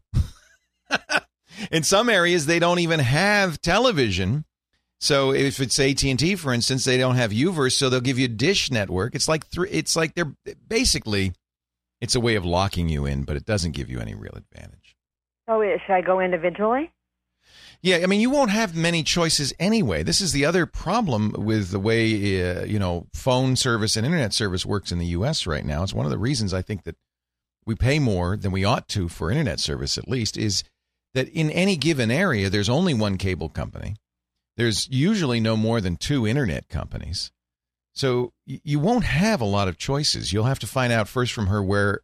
In some areas, they don't even have television. So if it's AT&T, for instance, they don't have UVerse, so they'll give you Dish Network. It's like they're basically, it's a way of locking you in, but it doesn't give you any real advantage. So should I go individually? Yeah, I mean, you won't have many choices anyway. This is the other problem with the way, phone service and internet service works in the U.S. right now. It's one of the reasons I think that we pay more than we ought to for internet service, at least, is that in any given area, there's only one cable company. There's usually no more than two internet companies. So you won't have a lot of choices. You'll have to find out first from her where,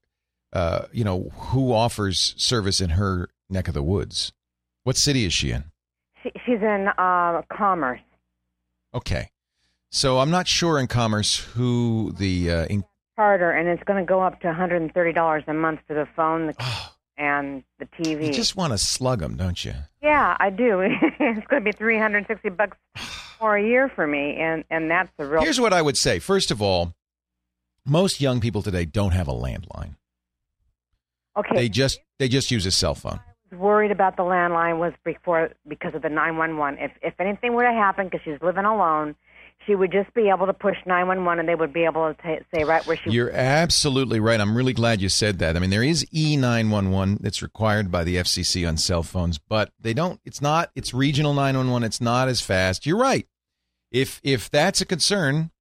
who offers service in her neck of the woods. What city is she in? She's in Commerce. Okay. So I'm not sure in Commerce who the... Charter, and it's going to go up to $130 a month for the phone and the TV. You just want to slug them, don't you? Yeah, I do. It's going to be $360 more a year for me, and that's the real... Here's what I would say. First of all, most young people today don't have a landline. Okay. They just use a cell phone. I was worried about the landline because of the 911. If anything were to happen, because she's living alone, she would just be able to push 911, and they would be able to say right where she... You're absolutely right. I'm really glad you said that. I mean, there is E911 that's required by the FCC on cell phones, but they don't... It's regional 911. It's not as fast. You're right. If that's a concern,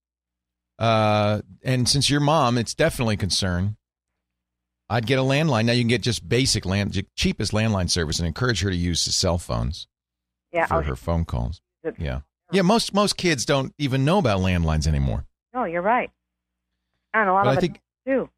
and since you're mom, it's definitely a concern, I'd get a landline. Now you can get just basic cheapest landline service and encourage her to use the cell phones for her phone calls. Yeah. Yeah, most kids don't even know about landlines anymore. No, you're right. And a lot of it do.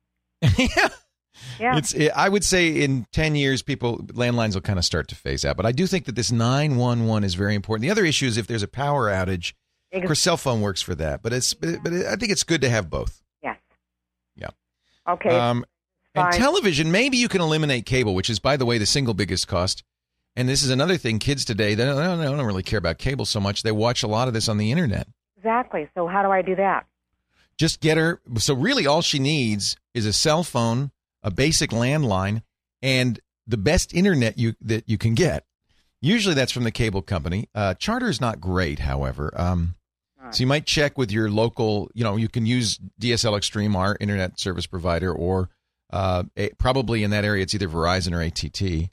Yeah. I would say in 10 years, landlines will kind of start to phase out. But I do think that this 911 is very important. The other issue is if there's a power outage. Of course, cell phone works for that. But I think it's good to have both. Yes. Yeah. Okay. And television, maybe you can eliminate cable, which is, by the way, the single biggest cost. And this is another thing. Kids today, they don't really care about cable so much. They watch a lot of this on the internet. Exactly. So how do I do that? Just get her. So really all she needs is a cell phone, a basic landline, and the best internet that you can get. Usually that's from the cable company. Charter is not great, however. So you might check with your local, you can use DSL Extreme, our internet service provider, or probably in that area it's either Verizon or AT&T.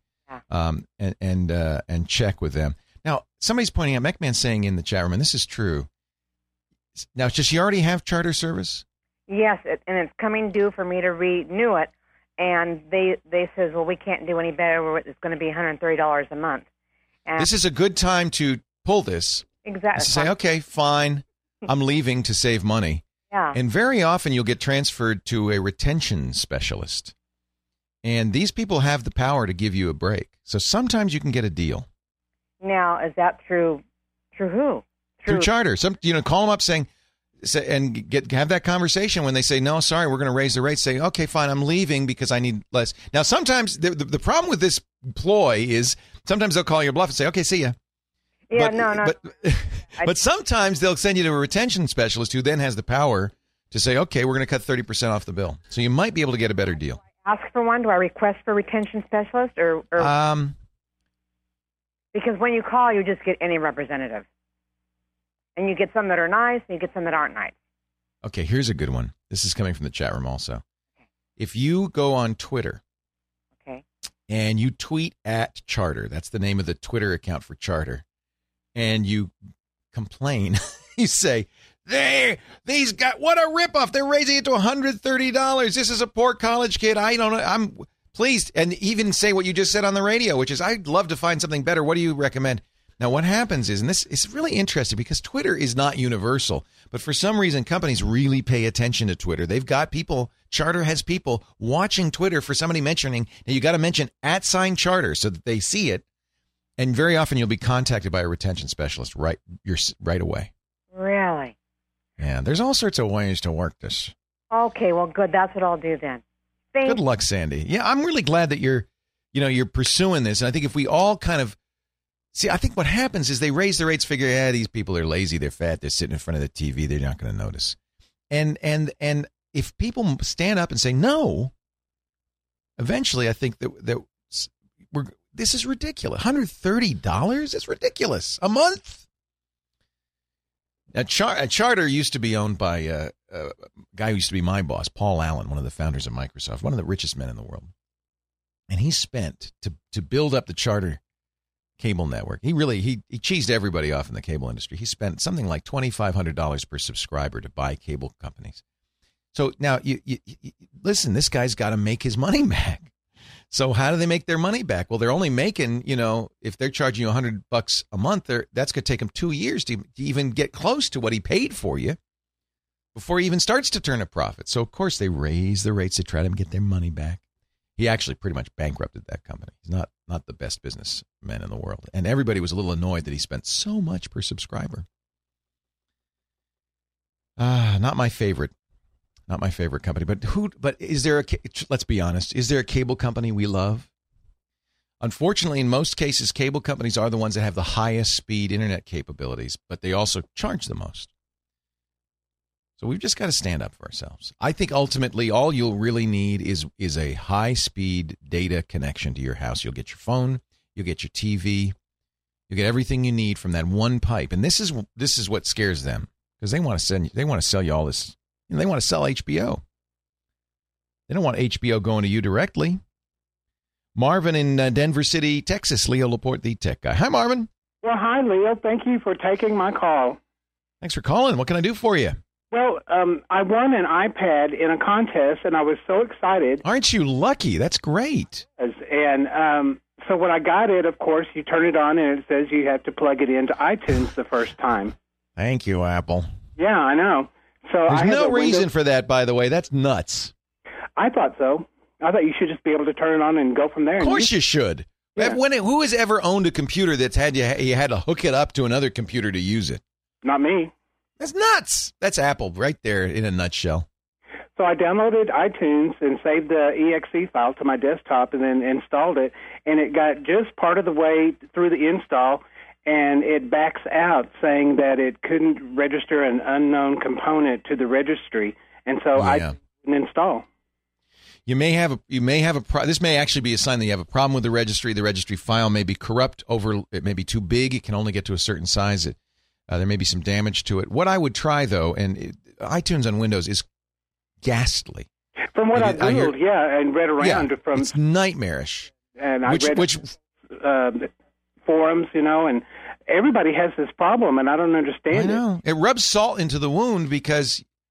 And check with them. Now, somebody's pointing out, McMahon's saying in the chat room, and this is true. Now, does she already have Charter service? Yes, and it's coming due for me to renew it. And they says, well, we can't do any better. It's going to be $130 a month. And this is a good time to pull this. Exactly. Say, okay, fine. I'm leaving to save money. Yeah. And very often you'll get transferred to a retention specialist. And these people have the power to give you a break. So sometimes you can get a deal. Now, is that through who? Through Charter. Call them up have that conversation. When they say, no, sorry, we're going to raise the rate, say, okay, fine, I'm leaving because I need less. Now, sometimes the problem with this ploy is sometimes they'll call your bluff and say, okay, see ya. Yeah, But sometimes they'll send you to a retention specialist who then has the power to say, okay, we're going to cut 30% off the bill. So you might be able to get a better deal. Ask for one? Do I request for a retention specialist? Or because when you call, you just get any representative. And you get some that are nice, and you get some that aren't nice. Okay, here's a good one. This is coming from the chat room also. Okay. If you go on Twitter and you tweet at Charter, that's the name of the Twitter account for Charter, and you complain, you say, these guys, what a ripoff. They're raising it to $130. This is a poor college kid. I don't know. I'm pleased. And even say what you just said on the radio, which is, I'd love to find something better. What do you recommend? Now, what happens is, and this is really interesting because Twitter is not universal, but for some reason, companies really pay attention to Twitter. They've got people, Charter has people watching Twitter for somebody mentioning, now you got to mention @Charter so that they see it. And very often you'll be contacted by a retention specialist right away. Really? Yeah, there's all sorts of ways to work this. Okay, well, good. That's what I'll do then. Good luck, Sandy. Yeah, I'm really glad that you're pursuing this. And I think if we all kind of, see, I think what happens is they raise the rates, figure, these people are lazy, they're fat, they're sitting in front of the TV, they're not going to notice. And if people stand up and say no, eventually I think that this is ridiculous. $130? It's ridiculous. A month? Now, Charter used to be owned by a guy who used to be my boss, Paul Allen, one of the founders of Microsoft, one of the richest men in the world. And he spent, to build up the Charter cable network, he cheesed everybody off in the cable industry. He spent something like $2,500 per subscriber to buy cable companies. So now, you listen, this guy's got to make his money back. So how do they make their money back? Well, they're only making, if they're charging you $100 a month, that's going to take them 2 years to even get close to what he paid for you before he even starts to turn a profit. So, of course, they raise the rates to try to get their money back. He actually pretty much bankrupted that company. He's not the best businessman in the world. And everybody was a little annoyed that he spent so much per subscriber. Not my favorite. Not my favorite company, but is there let's be honest, is there a cable company we love? Unfortunately, in most cases, cable companies are the ones that have the highest speed internet capabilities, but they also charge the most. So we've just got to stand up for ourselves. I think ultimately all you'll really need is a high-speed data connection to your house. You'll get your phone, you'll get your TV, you'll get everything you need from that one pipe. And this is what scares them, because they want to sell you all this. They want to sell HBO. They don't want HBO going to you directly. Marvin in Denver City, Texas. Leo Laporte, the tech guy. Hi, Marvin. Well, hi, Leo. Thank you for taking my call. Thanks for calling. What can I do for you? Well, I won an iPad in a contest, and I was so excited. Aren't you lucky? That's great. And so when I got it, of course, you turn it on, and it says you have to plug it into iTunes the first time. Thank you, Apple. Yeah, I know. So there's no reason for that, by the way. That's nuts. I thought so. I thought you should just be able to turn it on and go from there. Of course you should. Yeah. Who has ever owned a computer that's had you had to hook it up to another computer to use it? Not me. That's nuts. That's Apple right there in a nutshell. So I downloaded iTunes and saved the exe file to my desktop and then installed it. And it got just part of the way through the install, and it backs out saying that it couldn't register an unknown component to the registry, and so I didn't install. You may have a this may actually be a sign that you have a problem with the registry. The registry file may be corrupt. It may be too big. It can only get to a certain size. There may be some damage to it. What I would try though, iTunes on Windows is ghastly. From what I Googled, and read around from, it's nightmarish. And I read forums, and everybody has this problem, and I don't understand it. I know. It rubs salt into the wound because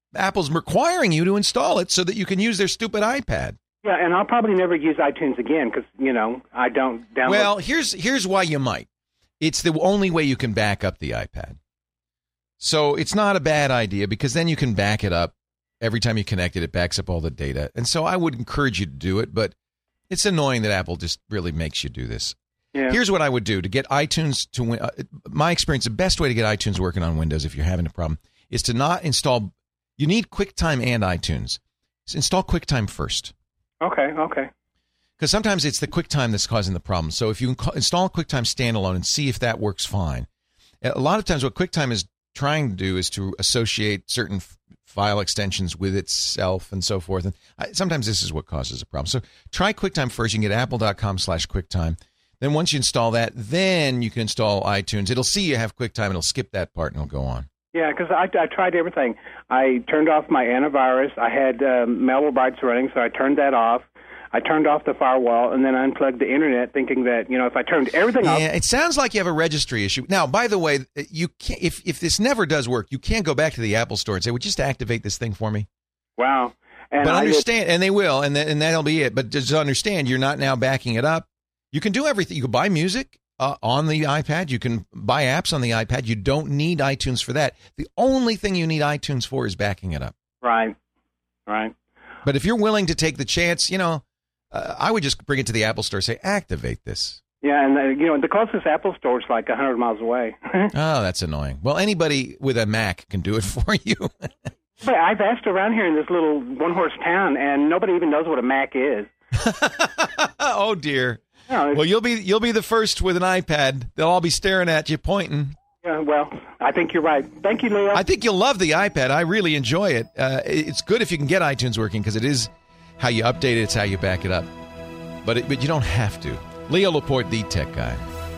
Apple's requiring you to install it so that you can use their stupid iPad. Yeah, and I'll probably never use iTunes again because, I don't download. Well, here's why you might. It's the only way you can back up the iPad. So it's not a bad idea because then you can back it up. Every time you connect it, it backs up all the data. And so I would encourage you to do it, but it's annoying that Apple just really makes you do this. Yeah. Here's what I would do to get iTunes to win. My experience, the best way to get iTunes working on Windows if you're having a problem is to not install. You need QuickTime and iTunes. So install QuickTime first. Okay. Because sometimes it's the QuickTime that's causing the problem. So if you install QuickTime standalone and see if that works fine. A lot of times what QuickTime is trying to do is to associate certain file extensions with itself and so forth. And sometimes this is what causes a problem. So try QuickTime first. You can get apple.com/QuickTime. Then once you install that, then you can install iTunes. It'll see you have QuickTime. It'll skip that part and it'll go on. Yeah, because I tried everything. I turned off my antivirus. I had Malwarebytes running, so I turned that off. I turned off the firewall, and then I unplugged the internet, thinking that if I turned everything off. Yeah, it sounds like you have a registry issue. Now, by the way, you can't, if this never does work, you can't go back to the Apple Store and say, "Would you just activate this thing for me?" Wow. But understand, and they will, and that'll be it. But just understand, you're not now backing it up. You can do everything. You can buy music on the iPad. You can buy apps on the iPad. You don't need iTunes for that. The only thing you need iTunes for is backing it up. Right. But if you're willing to take the chance, I would just bring it to the Apple Store and say, activate this. Yeah, and the closest Apple Store is like 100 miles away. Oh, that's annoying. Well, anybody with a Mac can do it for you. But I've asked around here in this little one-horse town, and nobody even knows what a Mac is. Oh, dear. Well, you'll be the first with an iPad. They'll all be staring at you, pointing. Yeah, well, I think you're right. Thank you, Leo. I think you'll love the iPad. I really enjoy it. It's good if you can get iTunes working because it is how you update it. It's how you back it up. But you don't have to. Leo Laporte, the tech guy.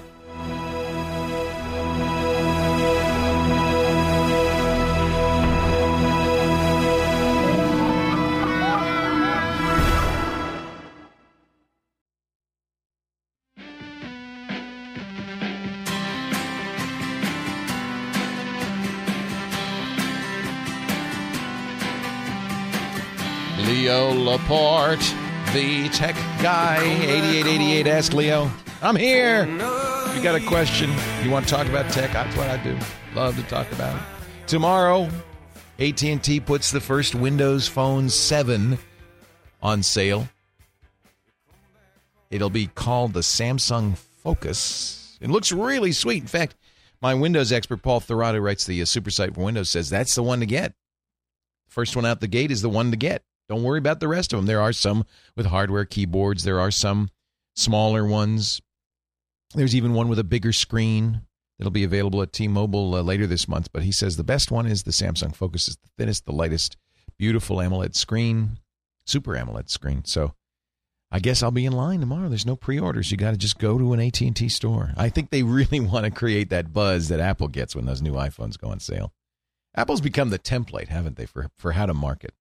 Leo Laporte, the tech guy. 8888, ask Leo. I'm here. If you got a question, you want to talk about tech, that's what I do. Love to talk about it. Tomorrow, AT&T puts the first Windows Phone 7 on sale. It'll be called the Samsung Focus. It looks really sweet. In fact, my Windows expert, Paul Thurrott, who writes the super site for Windows, says that's the one to get. First one out the gate is the one to get. Don't worry about the rest of them. There are some with hardware keyboards. There are some smaller ones. There's even one with a bigger screen that'll be available at T-Mobile later this month. But he says the best one is the Samsung Focus. It's the thinnest, the lightest, beautiful AMOLED screen, super AMOLED screen. So I guess I'll be in line tomorrow. There's no pre-orders. You got to just go to an AT&T store. I think they really want to create that buzz that Apple gets when those new iPhones go on sale. Apple's become the template, haven't they, for how to market?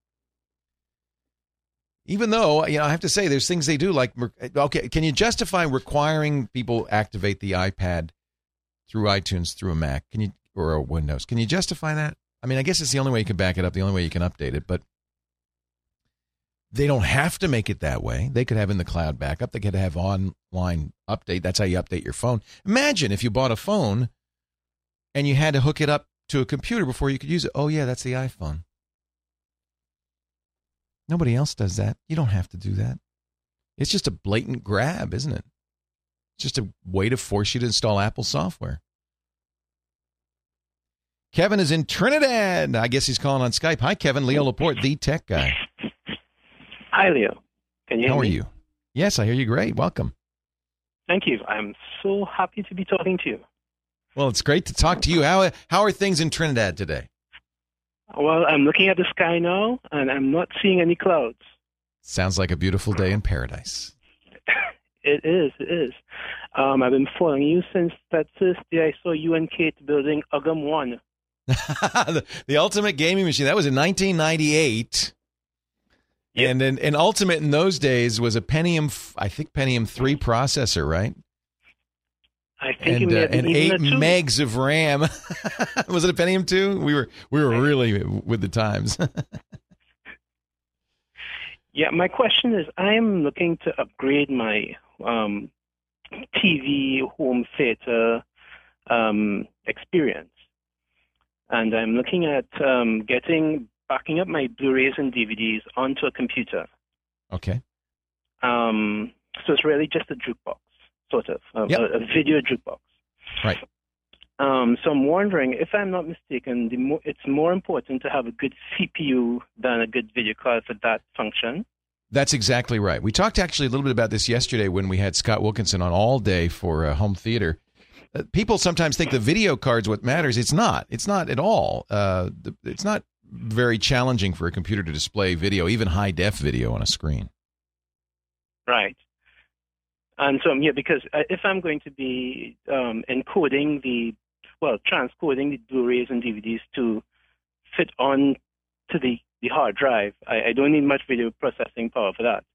Even though, I have to say, there's things they do like, okay, can you justify requiring people activate the iPad through iTunes through a Mac? Or a Windows? Can you justify that? I mean, I guess it's the only way you can back it up, the only way you can update it, but they don't have to make it that way. They could have in the cloud backup. They could have online update. That's how you update your phone. Imagine if you bought a phone and you had to hook it up to a computer before you could use it. Oh, yeah, that's the iPhone. Nobody else does that. You don't have to do that. It's just a blatant grab, isn't it? It's just a way to force you to install Apple software. Kevin is in Trinidad. I guess he's calling on Skype. Hi, Kevin. Leo Laporte, the tech guy. Hi, Leo. Can you hear me? How are you? Yes, I hear you great. Welcome. Thank you. I'm so happy to be talking to you. Well, it's great to talk to you. How are things in Trinidad today? Well, I'm looking at the sky now, and I'm not seeing any clouds. Sounds like a beautiful day in paradise. It is. I've been following you since that first day I saw you and Kate building Ugam 1. the Ultimate Gaming Machine. That was in 1998. Yep. And an Ultimate in those days was a Pentium 3 processor, right? I think and, it may have been and 8 even a 2. megs of RAM. Was it a Pentium 2? We were really with the times. Yeah, my question is, I am looking to upgrade my TV home theater experience, and I'm looking at backing up my Blu-rays and DVDs onto a computer. Okay. So it's really just a jukebox, sort of, a video jukebox. Right. So I'm wondering, if I'm not mistaken, it's more important to have a good CPU than a good video card for that function. That's exactly right. We talked actually a little bit about this yesterday when we had Scott Wilkinson on all day for home theater. People sometimes think the video card's what matters. It's not. It's not at all. It's not very challenging for a computer to display video, even high-def video on a screen. Right. And so, because if I'm going to be transcoding the Blu-rays and DVDs to fit on to the hard drive, I don't need much video processing power for that.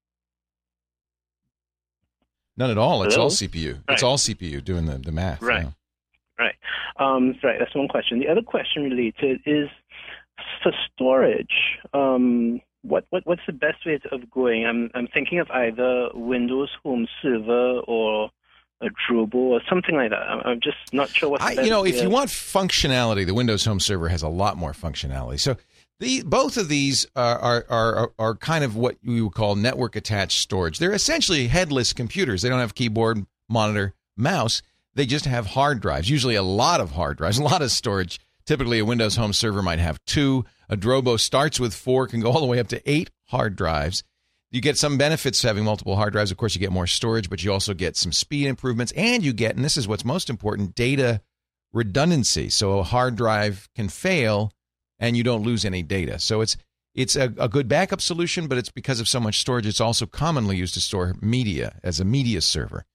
None at all. It's Hello? all CPU. Right. It's all CPU doing the math. Right. Yeah. Right. Right. That's one question. The other question related is for storage. What's the best way of going? I'm thinking of either Windows Home Server or a Drobo or something like that. I'm just not sure what's the best way. If you want functionality, the Windows Home Server has a lot more functionality. So both of these are kind of what we would call network attached storage. They're essentially headless computers. They don't have keyboard, monitor, mouse. They just have hard drives, usually a lot of hard drives, a lot of storage. Typically, a Windows Home Server might have 2. A Drobo starts with 4, can go all the way up to 8 hard drives. You get some benefits to having multiple hard drives. Of course, you get more storage, but you also get some speed improvements. And you get, and this is what's most important, data redundancy. So a hard drive can fail, and you don't lose any data. So it's a good backup solution, but it's because of so much storage, it's also commonly used to store media as a media server.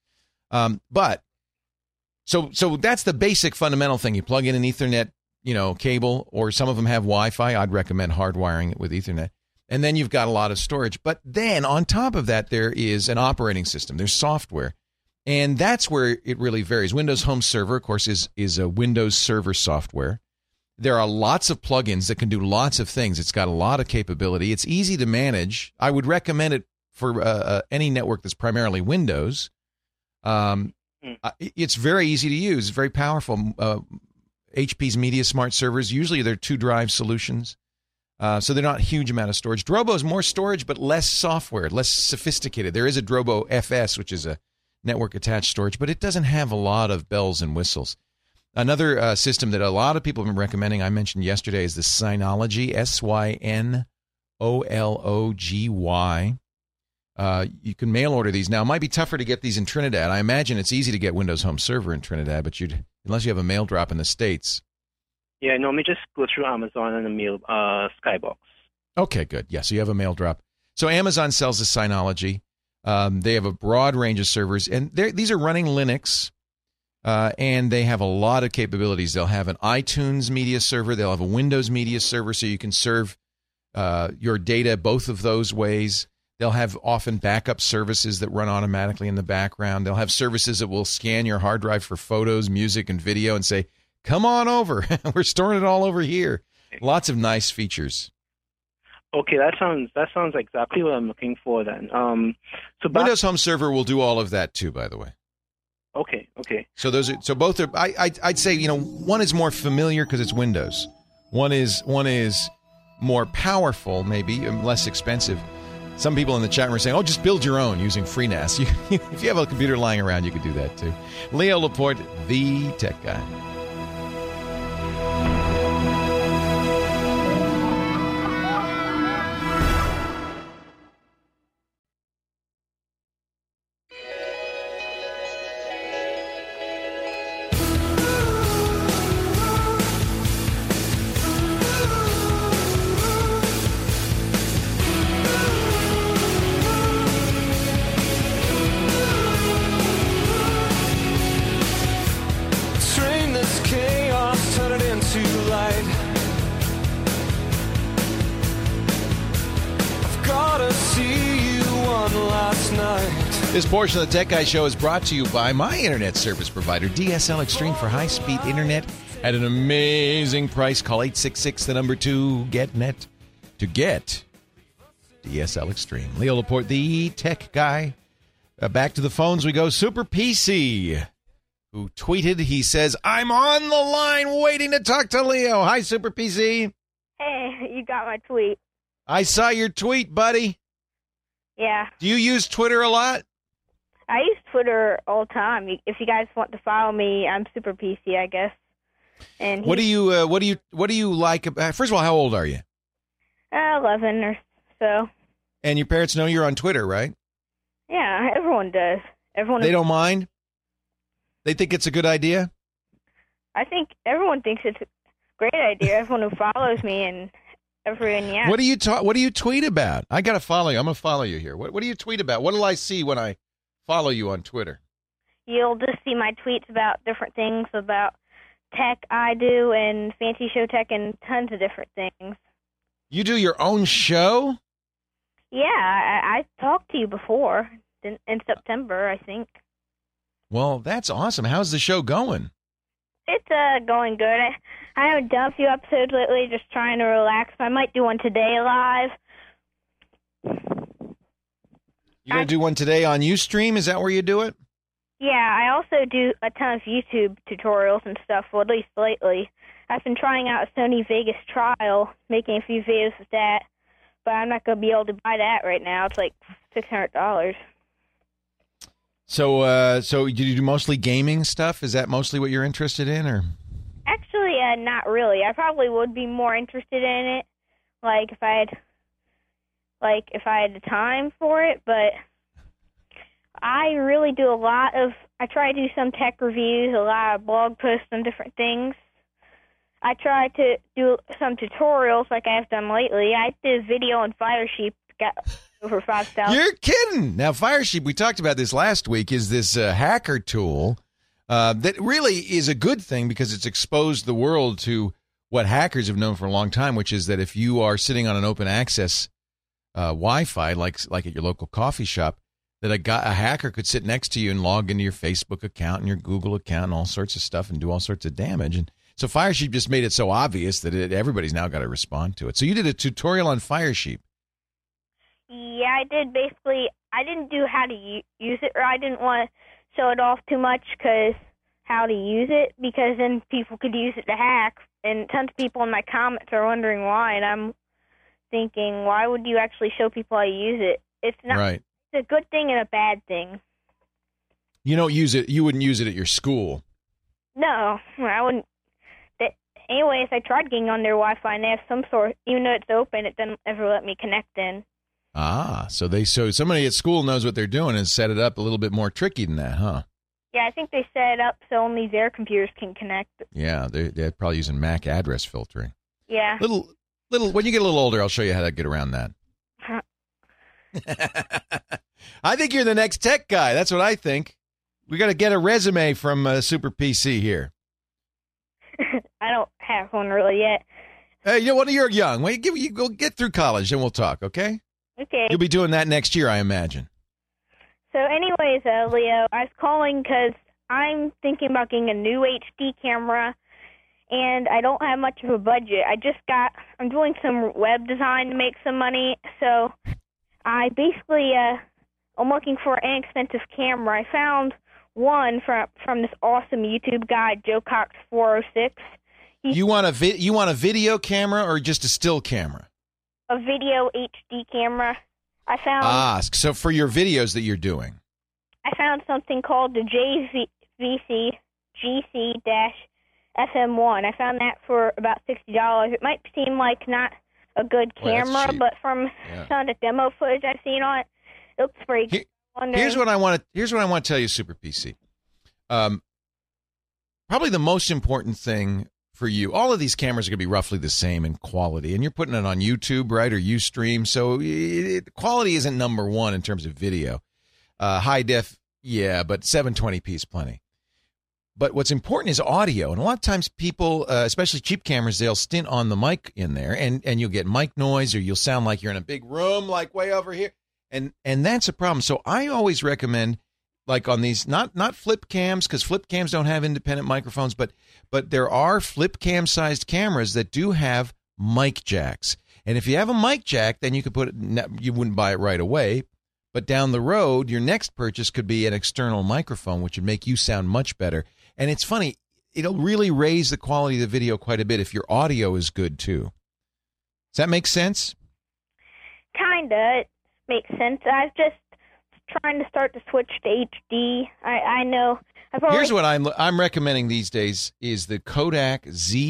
So that's the basic fundamental thing. You plug in an Ethernet, cable, or some of them have Wi-Fi. I'd recommend hardwiring it with Ethernet. And then you've got a lot of storage. But then on top of that, there is an operating system. There's software. And that's where it really varies. Windows Home Server, of course, is a Windows Server software. There are lots of plugins that can do lots of things. It's got a lot of capability. It's easy to manage. I would recommend it for any network that's primarily Windows. It's very easy to use. It's very powerful. HP's Media Smart servers, usually they're 2-drive solutions. So they're not a huge amount of storage. Drobo is more storage, but less software, less sophisticated. There is a Drobo FS, which is a network-attached storage, but it doesn't have a lot of bells and whistles. Another system that a lot of people have been recommending, I mentioned yesterday, is the Synology, Synology. You can mail order these. Now, it might be tougher to get these in Trinidad. I imagine it's easy to get Windows Home Server in Trinidad, but unless you have a mail drop in the States. Yeah, normally just go through Amazon and a mail Skybox. Okay, good. Yeah, so you have a mail drop. So Amazon sells the Synology. They have a broad range of servers, and these are running Linux, and they have a lot of capabilities. They'll have an iTunes media server. They'll have a Windows media server, so you can serve your data both of those ways. They'll have often backup services that run automatically in the background. They'll have services that will scan your hard drive for photos, music, and video and say, come on over. We're storing it all over here. Lots of nice features. Okay, that sounds exactly what I'm looking for then. Windows Home Server will do all of that too, by the way. Okay. So both are. I'd say one is more familiar because it's Windows. One is more powerful, maybe less expensive. Some people in the chat room are saying, "Oh, just build your own using FreeNAS." If you have a computer lying around, you could do that too. Leo Laporte, the Tech Guy. This portion of the Tech Guy Show is brought to you by my internet service provider, DSL Extreme, for high-speed internet at an amazing price. Call 866-2-GET-NET to get DSL Extreme. Leo Laporte, the Tech Guy. Back to the phones we go. Super PC, who tweeted, he says, I'm on the line waiting to talk to Leo. Hi, Super PC. Hey, you got my tweet. I saw your tweet, buddy. Yeah. Do you use Twitter a lot? I use Twitter all the time. If you guys want to follow me, I'm Super PC, I guess. And what do you like about? First of all, how old are you? 11 or so. And your parents know you're on Twitter, right? Yeah, everyone does. They don't mind? They think it's a good idea? I think everyone thinks it's a great idea. Everyone who follows me and everyone, yeah. What do you tweet about? I got to follow you. I'm going to follow you here. What do you tweet about? What will I see when I follow you on Twitter? You'll just see my tweets about different things, about tech I do and Fancy Show Tech and tons of different things. You do your own show? Yeah, I talked to you before in September, I think. Well, that's awesome. How's the show going? It's going good. I haven't done a few episodes lately, just trying to relax. I might do one today live. You're going to do one today on Ustream? Is that where you do it? Yeah, I also do a ton of YouTube tutorials and stuff, well, at least lately. I've been trying out a Sony Vegas trial, making a few videos with that, but I'm not going to be able to buy that right now. It's like $600. So do you do mostly gaming stuff? Is that mostly what you're interested in, or? Actually, not really. I probably would be more interested in it, if I had the time for it, but I really do I try to do some tech reviews, a lot of blog posts on different things. I try to do some tutorials like I have done lately. I did a video on Firesheep, got over 5,000. You're kidding. Now, Firesheep, we talked about this last week, is this hacker tool that really is a good thing because it's exposed the world to what hackers have known for a long time, which is that if you are sitting on an open access Wi-Fi, like at your local coffee shop, that a hacker could sit next to you and log into your Facebook account and your Google account and all sorts of stuff and do all sorts of damage. And so Firesheep just made it so obvious that everybody's now got to respond to it. So you did a tutorial on Firesheep. Yeah, I did. Basically, I didn't do how to use it, or I didn't want to show it off too much how to use it, because then people could use it to hack. And tons of people in my comments are wondering why, and I'm thinking, why would you actually show people how to use it? It's not. Right. It's a good thing and a bad thing. You don't use it. You wouldn't use it at your school. No, I wouldn't. Anyways, I tried getting on their Wi-Fi, and they have some sort. Even though it's open, it doesn't ever let me connect in. Ah, so somebody at school knows what they're doing and set it up a little bit more tricky than that, huh? Yeah, I think they set it up so only their computers can connect. Yeah, they're probably using MAC address filtering. Yeah. Little. When you get a little older, I'll show you how to get around that. I think you're the next tech guy. That's what I think. We got to get a resume from Super PC here. I don't have one really yet. Hey, you're young. Well, you go get through college, then we'll talk. Okay. Okay. You'll be doing that next year, I imagine. So, anyways, Leo, I was calling because I'm thinking about getting a new HD camera, and I don't have much of a budget. I'm doing some web design to make some money, so I basically, I'm looking for an inexpensive camera. I found one from this awesome YouTube guy, Joe Cox 406. You want a video camera or just a still camera? A video HD camera. I found. So for your videos that you're doing. I found something called the JVC GC-FM1. I found that for about $60. It might seem like not a good camera, but from some of the demo footage I've seen on it, it looks pretty good. Here's what I want to tell you, Super PC. Probably the most important thing for you, all of these cameras are going to be roughly the same in quality, and you're putting it on YouTube, right, or Ustream, so quality isn't number one in terms of video. High def, yeah, but 720p is plenty. But what's important is audio, and a lot of times people, especially cheap cameras, they'll stint on the mic in there, and you'll get mic noise, or you'll sound like you're in a big room, like way over here. And that's a problem. So I always recommend, like on these, not flip cams, because flip cams don't have independent microphones, but there are flip cam sized cameras that do have mic jacks. And if you have a mic jack, then you could you wouldn't buy it right away, but down the road, your next purchase could be an external microphone, which would make you sound much better. And it's funny, it'll really raise the quality of the video quite a bit if your audio is good too. Does that make sense? Kinda. It makes sense. I was just trying to start to switch to HD. I know. Here's what I'm recommending these days is the Kodak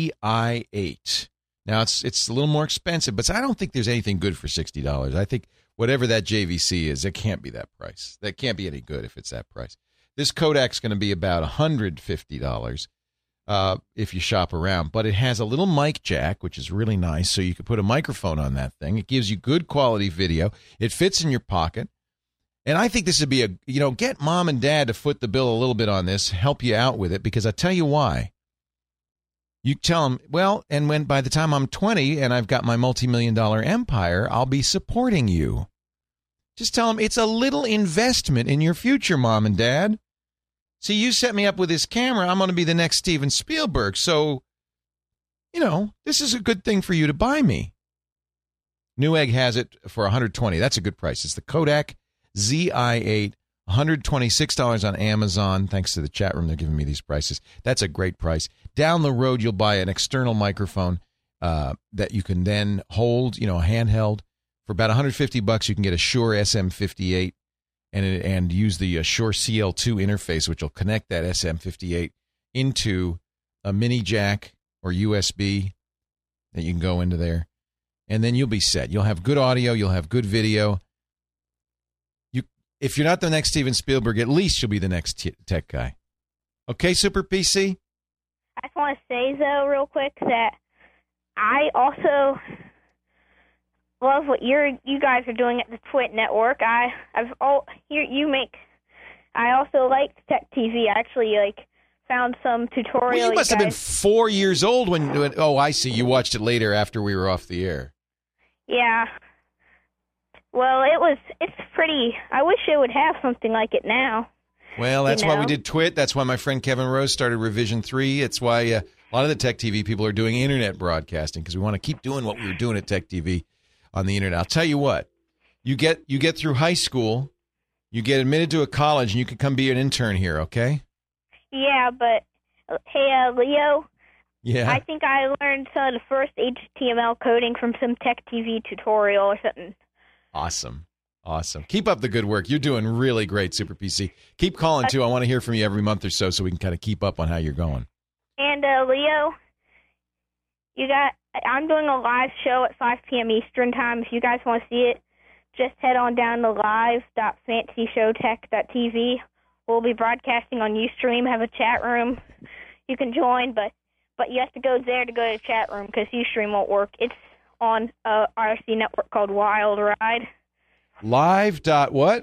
ZI-8. Now, it's a little more expensive, but I don't think there's anything good for $60. I think whatever that JVC is, it can't be that price. That can't be any good if it's that price. This Kodak's going to be about $150 if you shop around, but it has a little mic jack, which is really nice, so you could put a microphone on that thing. It gives you good quality video. It fits in your pocket. And I think this would be get mom and dad to foot the bill a little bit on this, help you out with it, because I'll tell you why. You tell them, well, and when by the time I'm 20 and I've got my multi-million-dollar empire, I'll be supporting you. Just tell them it's a little investment in your future, mom and dad. See, you set me up with this camera, I'm going to be the next Steven Spielberg. So, this is a good thing for you to buy me. Newegg has it for $120. That's a good price. It's the Kodak ZI-8, $126 on Amazon. Thanks to the chat room, they're giving me these prices. That's a great price. Down the road, you'll buy an external microphone that you can then hold, a handheld. For about $150, you can get a Shure SM58 and use the Shure CL2 interface, which will connect that SM58 into a mini jack or USB that you can go into there. And then you'll be set. You'll have good audio. You'll have good video. If you're not the next Steven Spielberg, at least you'll be the next tech guy. Okay, Super PC? I just want to say, though, real quick, that I also love what you guys are doing at the Twit Network. I also like Tech TV. I actually found some tutorials. Well, you must have been 4 years old when. Oh, I see. You watched it later after we were off the air. Yeah. Well, it's pretty. I wish it would have something like it now. Well, that's why we did Twit. That's why my friend Kevin Rose started Revision 3. It's why a lot of the Tech TV people are doing internet broadcasting, because we want to keep doing what we were doing at Tech TV on the internet. I'll tell you what. You get through high school, you get admitted to a college, and you can come be an intern here, okay? Yeah, but hey, Leo. Yeah. I think I learned some of the first HTML coding from some Tech TV tutorial or something. Awesome. Keep up the good work. You're doing really great, Super PC. Keep calling, too. I want to hear from you every month or so we can kind of keep up on how you're going. And, Leo, I'm doing a live show at 5 p.m. Eastern Time. If you guys want to see it, just head on down to live.fancyshowtech.tv. We'll be broadcasting on Ustream, have a chat room. You can join, but you have to go there to go to the chat room because Ustream won't work. It's on a RC network called Wild Ride. Live. What?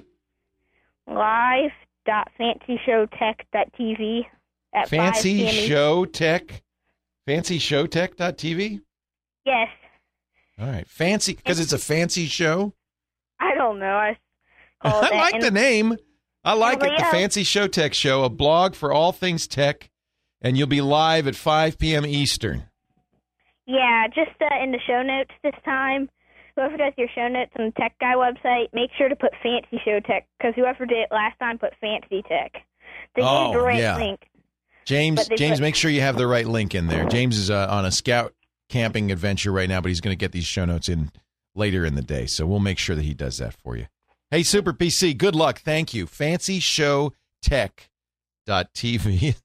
Live.fancyshowtech.tv at Fancy 5 p.m. Showtech? FancyShowtech.tv? Yes. All right. Fancy, because it's a fancy show? I don't know. I like the name. I like it. The Fancy Showtech Show, a blog for all things tech, and you'll be live at 5 p.m. Eastern. Yeah, just in the show notes this time. Whoever does your show notes on the Tech Guy website, make sure to put Fancy Show Tech, because whoever did it last time put Fancy Tech. They used the right link. James, make sure you have the right link in there. James is on a scout camping adventure right now, but he's going to get these show notes in later in the day, so we'll make sure that he does that for you. Hey, Super PC, good luck. Thank you. FancyShowTech.tv.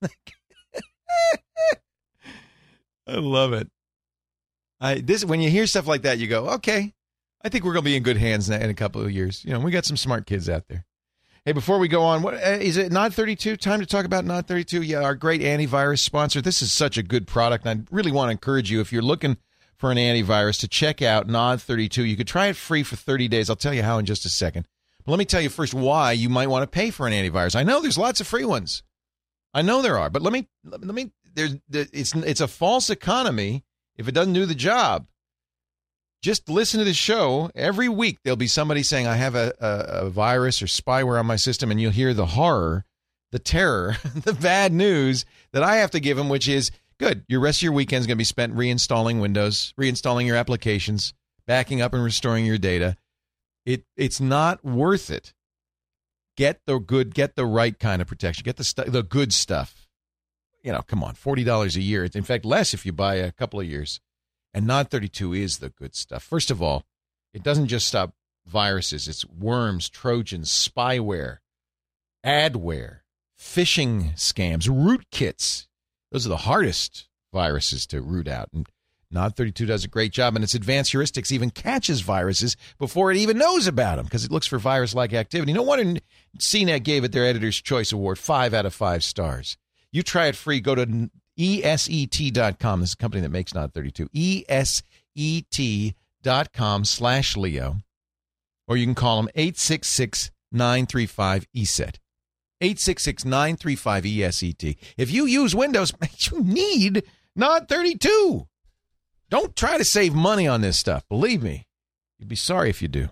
I love it. When you hear stuff like that, you go, okay, I think we're going to be in good hands in a couple of years. We got some smart kids out there. Hey, before we go on, is it Nod 32? Time to talk about Nod 32? Yeah, our great antivirus sponsor. This is such a good product, and I really want to encourage you, if you're looking for an antivirus, to check out Nod 32. You could try it free for 30 days. I'll tell you how in just a second. But let me tell you first why you might want to pay for an antivirus. I know there's lots of free ones. I know there are, but it's a false economy if it doesn't do the job. Just listen to the show. Every week there'll be somebody saying, I have a virus or spyware on my system, and you'll hear the horror, the terror, the bad news that I have to give them, which is, good, your rest of your weekend is going to be spent reinstalling Windows, reinstalling your applications, backing up and restoring your data. It's not worth it. Get the right kind of protection. Get the good stuff. Come on, $40 a year. It's in fact less if you buy a couple of years. And Nod32 is the good stuff. First of all, it doesn't just stop viruses. It's worms, trojans, spyware, adware, phishing scams, rootkits. Those are the hardest viruses to root out. And Nod32 does a great job, and its advanced heuristics even catches viruses before it even knows about them because it looks for virus-like activity. No wonder CNET gave it their Editor's Choice Award, 5 out of 5 stars. You try it free. Go to ESET.com. This is a company that makes Nod32. ESET.com/Leo. Or you can call them 866-935-ESET. 866-935-ESET. If you use Windows, you need Nod32. Don't try to save money on this stuff. Believe me. You'd be sorry if you do.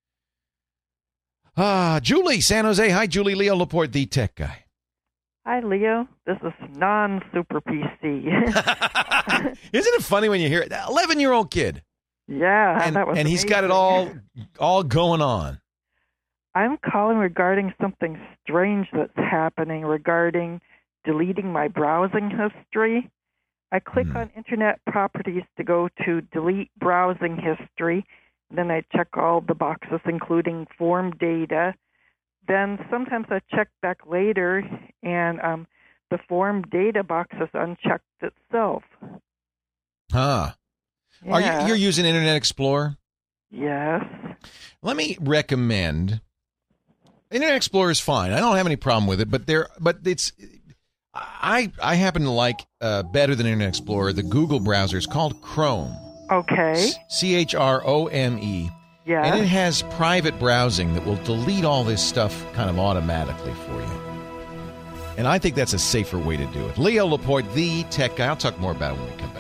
Julie, San Jose. Hi, Julie. Leo Laporte, the tech guy. Hi, Leo. This is non-super PC. Isn't it funny when you hear it? 11-year-old kid. Yeah, that was and he's got it all going on. I'm calling regarding something strange that's happening regarding deleting my browsing history. I click on Internet Properties to go to Delete Browsing History. Then I check all the boxes, including form data. Then sometimes I check back later, and the form data box is unchecked itself. Yeah. You're using Internet Explorer? Yes. Let me recommend. Internet Explorer is fine. I don't have any problem with it, but it's. I happen to like better than Internet Explorer the Google browser. It's called Chrome. Okay. CHROME. Yeah. And it has private browsing that will delete all this stuff kind of automatically for you. And I think that's a safer way to do it. Leo Laporte, the tech guy. I'll talk more about it when we come back.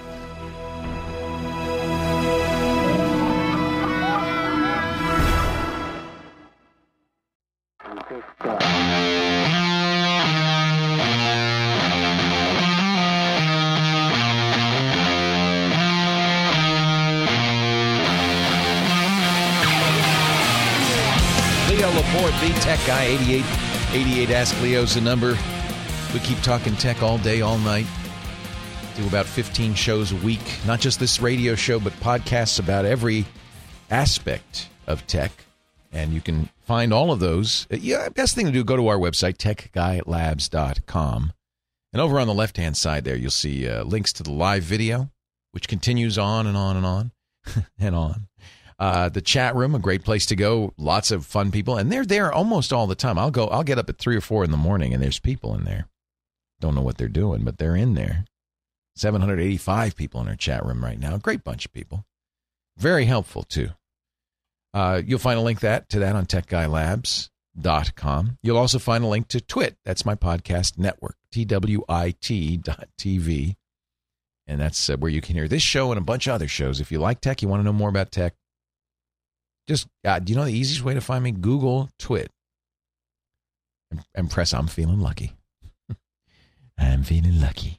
Laporte, the tech guy, 88 Ask Leo's the number. We keep talking tech all day, all night. Do about 15 shows a week. Not just this radio show, but podcasts about every aspect of tech. And you can find all of those. Best thing to do, go to our website, techguylabs.com. And over on the left-hand side there, you'll see links to the live video, which continues on and on and on and on. The chat room, a great place to go. Lots of fun people, and they're there almost all the time. I'll get up at 3 or 4 in the morning, and there's people in there. Don't know what they're doing, but they're in there. 785 people in our chat room right now. A great bunch of people. Very helpful, too. You'll find a link to that on techguylabs.com. You'll also find a link to Twit. That's my podcast network, TWIT.TV. And that's where you can hear this show and a bunch of other shows. If you like tech, you want to know more about tech, just, do you know the easiest way to find me? Google Twit. And press I'm feeling lucky. I'm feeling lucky.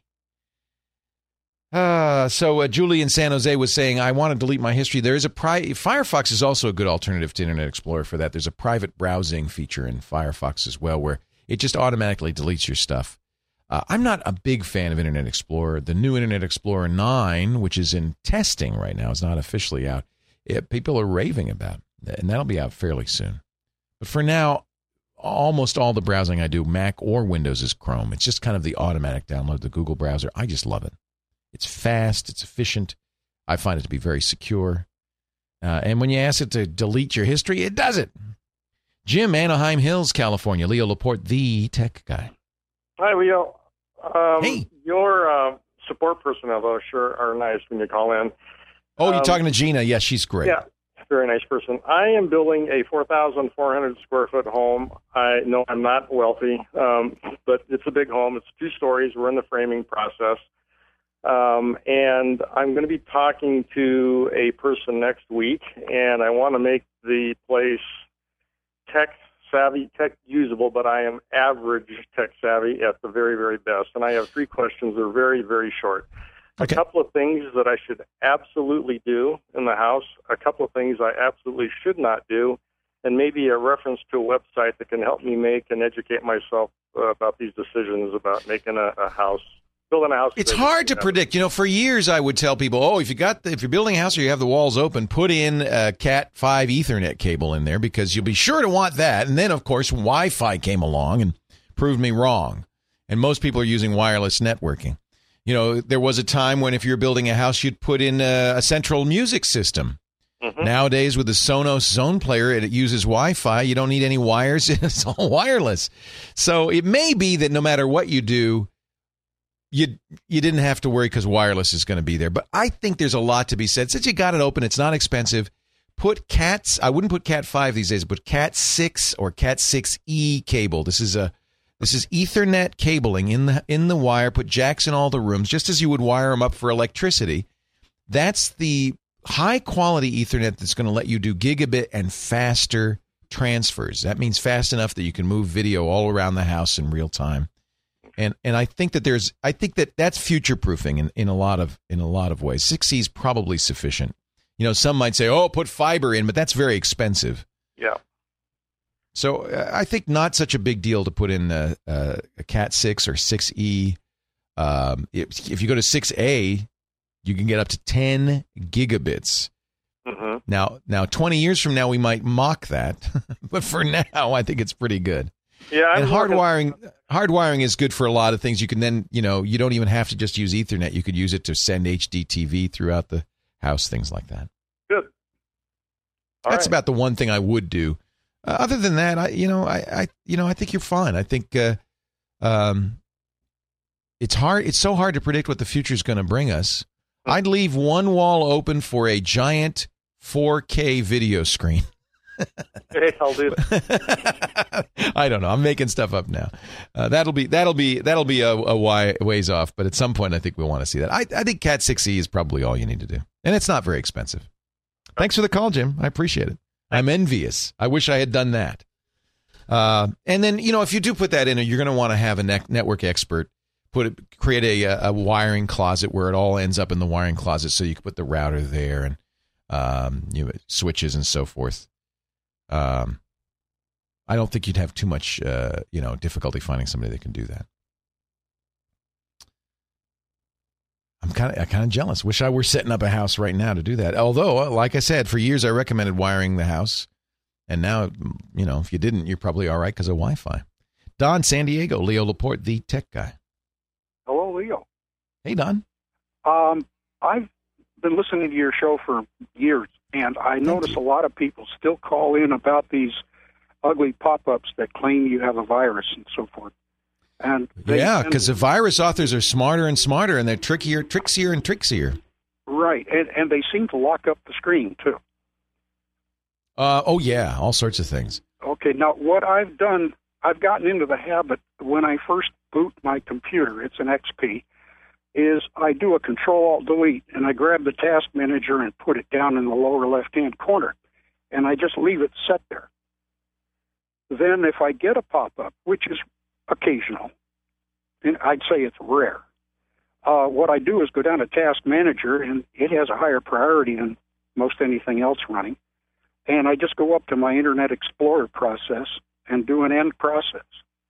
So Julie in San Jose was saying, I want to delete my history. There is Firefox is also a good alternative to Internet Explorer for that. There's a private browsing feature in Firefox as well where it just automatically deletes your stuff. I'm not a big fan of Internet Explorer. The new Internet Explorer 9, which is in testing right now, is not officially out. People are raving about it, and that'll be out fairly soon. But for now, almost all the browsing I do, Mac or Windows, is Chrome. It's just kind of the automatic download, the Google browser. I just love it. It's fast. It's efficient. I find it to be very secure. And when you ask it to delete your history, it does it. Jim, Anaheim Hills, California. Leo Laporte, the tech guy. Hi, Leo. Hey. Your support personnel, though, sure are nice when you call in. Oh, you're talking to Gina. Yes, she's great. Yeah, very nice person. I am building a 4,400 square foot home. I know I'm not wealthy, but it's a big home. It's 2 stories. We're in the framing process. And I'm going to be talking to a person next week, and I want to make the place tech-savvy, tech-usable, but I am average tech-savvy at the very, very best. And I have 3 questions that are very, very short. Okay. A couple of things that I should absolutely do in the house, a couple of things I absolutely should not do, and maybe a reference to a website that can help me make and educate myself about these decisions about making a house, building a house. It's hard to predict. For years I would tell people, if you're building a house or you have the walls open, put in a Cat 5 Ethernet cable in there because you'll be sure to want that. And then, of course, Wi-Fi came along and proved me wrong. And most people are using wireless networking. There was a time when if you're building a house, you'd put in a central music system. Mm-hmm. Nowadays, with the Sonos Zone Player, it uses Wi-Fi. You don't need any wires. It's all wireless. So it may be that no matter what you do, you didn't have to worry because wireless is going to be there. But I think there's a lot to be said. Since you got it open, it's not expensive. Put I wouldn't put Cat 5 these days, but Cat 6 or Cat 6E cable. This is Ethernet cabling in the wire. Put jacks in all the rooms, just as you would wire them up for electricity. That's the high-quality Ethernet that's going to let you do gigabit and faster transfers. That means fast enough that you can move video all around the house in real time. And I think that that's future-proofing in a lot of ways. 6E is probably sufficient. Some might say, put fiber in, but that's very expensive. Yeah. So I think not such a big deal to put in a Cat 6 or 6E. If you go to 6A, you can get up to 10 gigabits. Mm-hmm. Now, 20 years from now, we might mock that, but for now, I think it's pretty good. Yeah, and hardwiring is good for a lot of things. You can then, you don't even have to just use Ethernet. You could use it to send HD TV throughout the house, things like that. Good. That's about the one thing I would do. Other than that, I think you're fine. I think it's hard. It's so hard to predict what the future is going to bring us. I'd leave one wall open for a giant 4K video screen. Okay, I'll do that. I don't know. I'm making stuff up now. That'll be a ways off, but at some point I think we'll want to see that. I think Cat 6E is probably all you need to do, and it's not very expensive. Thanks for the call, Jim. I appreciate it. I'm envious. I wish I had done that. And then if you do put that in, you're going to want to have a network expert create a wiring closet where it all ends up in the wiring closet, so you can put the router there and switches and so forth. I don't think you'd have too much, difficulty finding somebody that can do that. I'm kind of jealous. Wish I were setting up a house right now to do that. Although, like I said, for years I recommended wiring the house, and now, if you didn't, you're probably all right because of Wi-Fi. Don, San Diego, Leo Laporte, the tech guy. Hello, Leo. Hey, Don. I've been listening to your show for years, and I notice a lot of people still call in about these ugly pop-ups that claim you have a virus and so forth. And because the virus authors are smarter and smarter, and they're trixier and trixier. Right, and they seem to lock up the screen, too. All sorts of things. Okay, now what I've done, I've gotten into the habit when I first boot my computer, it's an XP, is I do a Control-Alt-Delete, and I grab the task manager and put it down in the lower left-hand corner, and I just leave it set there. Then if I get a pop-up, which is occasional, and I'd say it's rare, what I do is go down to Task Manager, and it has a higher priority than most anything else running, and I just go up to my Internet Explorer process and do an end process.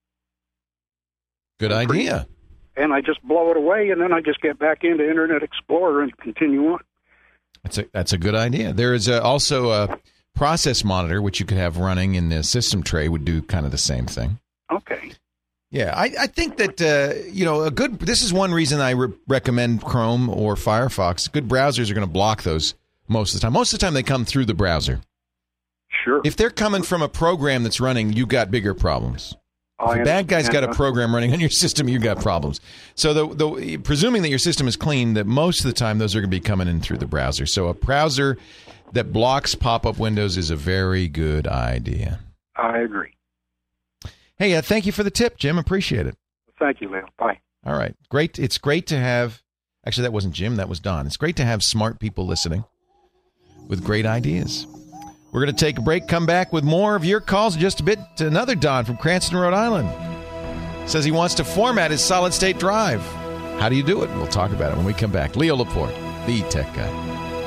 Good idea. And I just blow it away, and then I just get back into Internet Explorer and continue on. That's a good idea. There is also a process monitor, which you could have running in the system tray, would do kind of the same thing. Okay. Yeah, I think that, this is one reason I recommend Chrome or Firefox. Good browsers are going to block those most of the time. Most of the time they come through the browser. Sure. If they're coming from a program that's running, you got bigger problems. If a bad guy's got a program running on your system, you got problems. So presuming that your system is clean, that most of the time those are going to be coming in through the browser. So a browser that blocks pop-up windows is a very good idea. I agree. Hey, thank you for the tip, Jim. Appreciate it. Thank you, Leo. Bye. All right. Great. It's great to have Actually, that wasn't Jim. That was Don. It's great to have smart people listening with great ideas. We're going to take a break, come back with more of your calls in just a bit. Another Don from Cranston, Rhode Island. Says he wants to format his solid-state drive. How do you do it? We'll talk about it when we come back. Leo Laporte, the tech guy.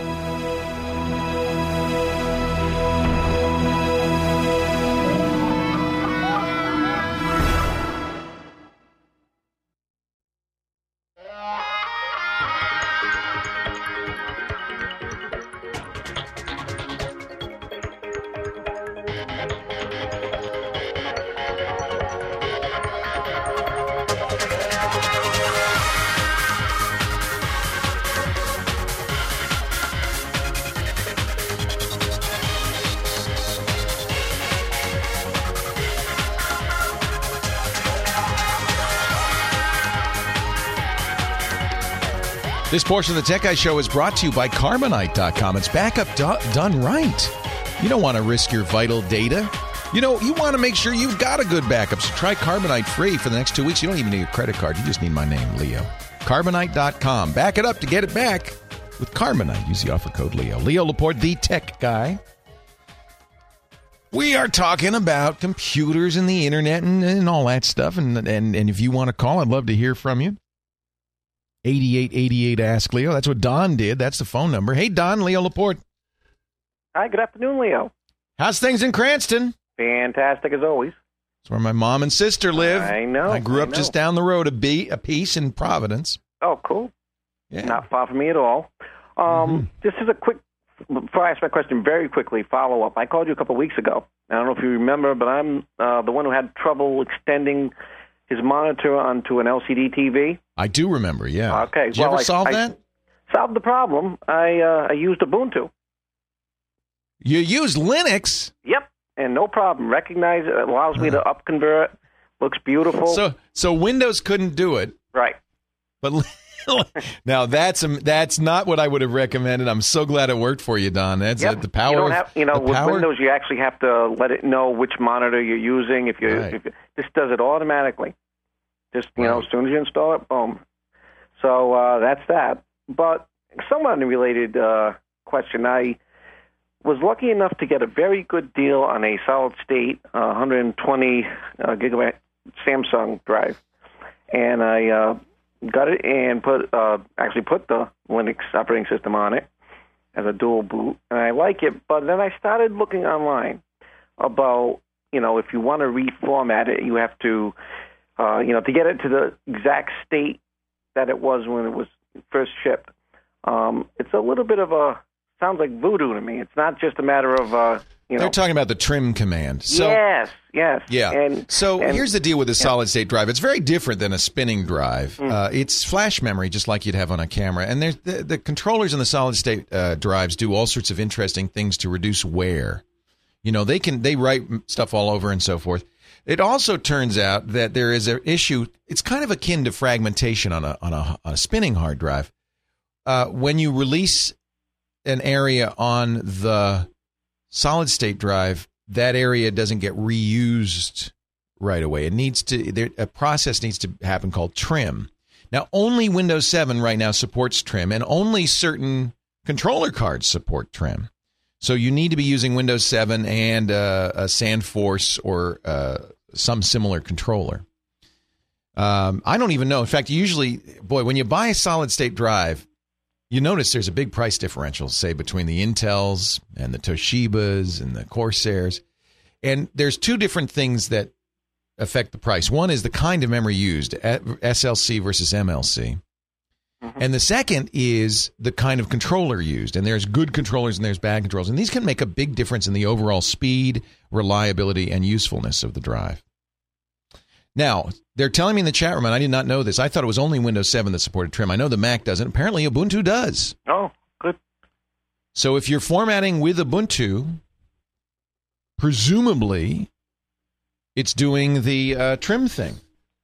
This portion of the Tech Guy Show is brought to you by Carbonite.com. It's backup done right. You don't want to risk your vital data. You want to make sure you've got a good backup. So try Carbonite free for the next 2 weeks. You don't even need a credit card. You just need my name, Leo. Carbonite.com. Back it up to get it back with Carbonite. Use the offer code Leo. Leo Laporte, the tech guy. We are talking about computers and the internet and all that stuff. And if you want to call, I'd love to hear from you. 8888 Ask Leo. That's what Don did. That's the phone number. Hey, Don, Leo Laporte. Hi, good afternoon, Leo. How's things in Cranston? Fantastic as always. It's where my mom and sister live. I know. I grew up just down the road a piece in Providence. Oh, cool. Yeah. Not far from me at all. This is a quick, before I ask my question, very quickly, follow-up. I called you a couple of weeks ago. I don't know if you remember, but I'm the one who had trouble extending his monitor onto an LCD TV. I do remember, yeah. Okay. Did you ever solve that? Solved the problem. I used Ubuntu. You used Linux? Yep, and no problem. Recognize it. Allows me to upconvert. Looks beautiful. So Windows couldn't do it. Right. But now that's not what I would have recommended. I'm so glad it worked for you, Don. That's the power. You don't have, with Windows, you actually have to let it know which monitor you're using. If this does it automatically. Just as soon as you install it, boom. So that's that. But somewhat unrelated question. I was lucky enough to get a very good deal on a solid-state 120 gigabyte Samsung drive, and I got it and put the Linux operating system on it as a dual boot, and I like it. But then I started looking online about if you want to reformat it, you have to to get it to the exact state that it was when it was first shipped. It's a little bit of sounds like voodoo to me. It's not just a matter of They're talking about the trim command. So, yes. Yeah. And here's the deal with a solid-state drive. It's very different than a spinning drive. It's flash memory, just like you'd have on a camera. And there's the controllers in the solid-state drives do all sorts of interesting things to reduce wear. They write stuff all over and so forth. It also turns out that there is an issue. It's kind of akin to fragmentation on a spinning hard drive. When you release an area on the solid-state drive, that area doesn't get reused right away. A process needs to happen called trim. Now, only Windows 7 right now supports trim, and only certain controller cards support trim. So you need to be using Windows 7 and a SandForce or some similar controller. I don't even know. In fact, usually, when you buy a solid-state drive, you notice there's a big price differential, say, between the Intels and the Toshibas and the Corsairs. And there's two different things that affect the price. One is the kind of memory used, SLC versus MLC. And the second is the kind of controller used. And there's good controllers and there's bad controllers. And these can make a big difference in the overall speed, reliability, and usefulness of the drive. Now, they're telling me in the chat room, and I did not know this. I thought it was only Windows 7 that supported trim. I know the Mac doesn't. Apparently, Ubuntu does. Oh, good. So if you're formatting with Ubuntu, presumably it's doing the trim thing.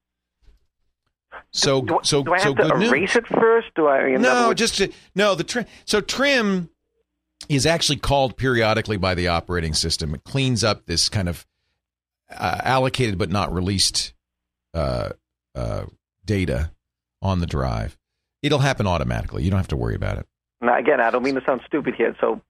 So do I have to erase it first? The trim. So trim is actually called periodically by the operating system. It cleans up this kind of allocated but not released data on the drive. It'll happen automatically. You don't have to worry about it. Now, again, I don't mean to sound stupid here, so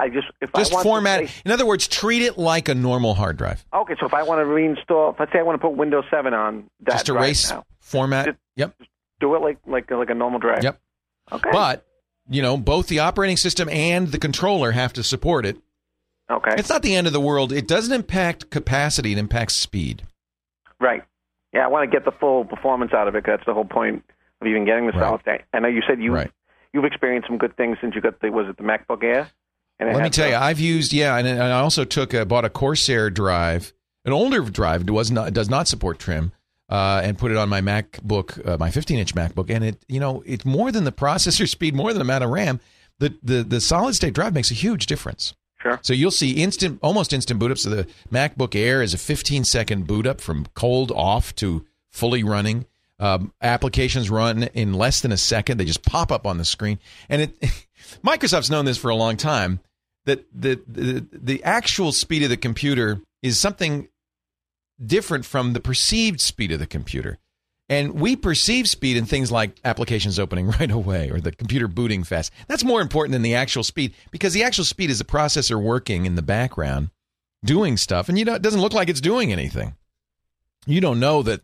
format. In other words, treat it like a normal hard drive. Okay, so if I want to reinstall, let's say I want to put Windows 7 on that just erase drive now, format. Yep. Just do it like a normal drive. Yep. Okay. But both the operating system and the controller have to support it. Okay. It's not the end of the world. It doesn't impact capacity. It impacts speed. Right. Yeah, I want to get the full performance out of it. 'Cause that's the whole point of even getting the solid state. I know you said you've experienced some good things since you got the MacBook Air? And let me tell you, I've used, and I also bought a Corsair drive, an older drive, does not support trim, and put it on my MacBook, my 15-inch MacBook, and it's more than the processor speed, more than the amount of RAM. The solid state drive makes a huge difference. Sure. So you'll see almost instant boot up. So the MacBook Air is a 15-second boot up from cold off to fully running. Applications run in less than a second. They just pop up on the screen. And Microsoft's known this for a long time, that the actual speed of the computer is something different from the perceived speed of the computer. And we perceive speed in things like applications opening right away or the computer booting fast. That's more important than the actual speed, because the actual speed is the processor working in the background doing stuff, and it doesn't look like it's doing anything. You don't know that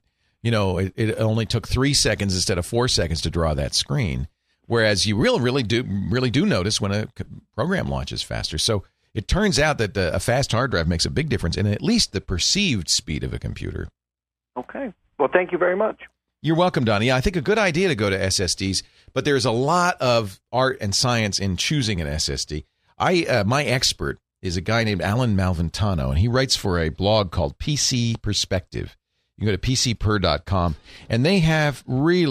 it only took 3 seconds instead of 4 seconds to draw that screen, whereas you really do notice when a program launches faster. So it turns out that a fast hard drive makes a big difference in at least the perceived speed of a computer. Okay. Well, thank you very much. You're welcome, Donnie. Yeah, I think a good idea to go to SSDs, but there's a lot of art and science in choosing an SSD. My expert is a guy named Alan Malventano, and he writes for a blog called PC Perspective. You can go to PCPer.com, and they have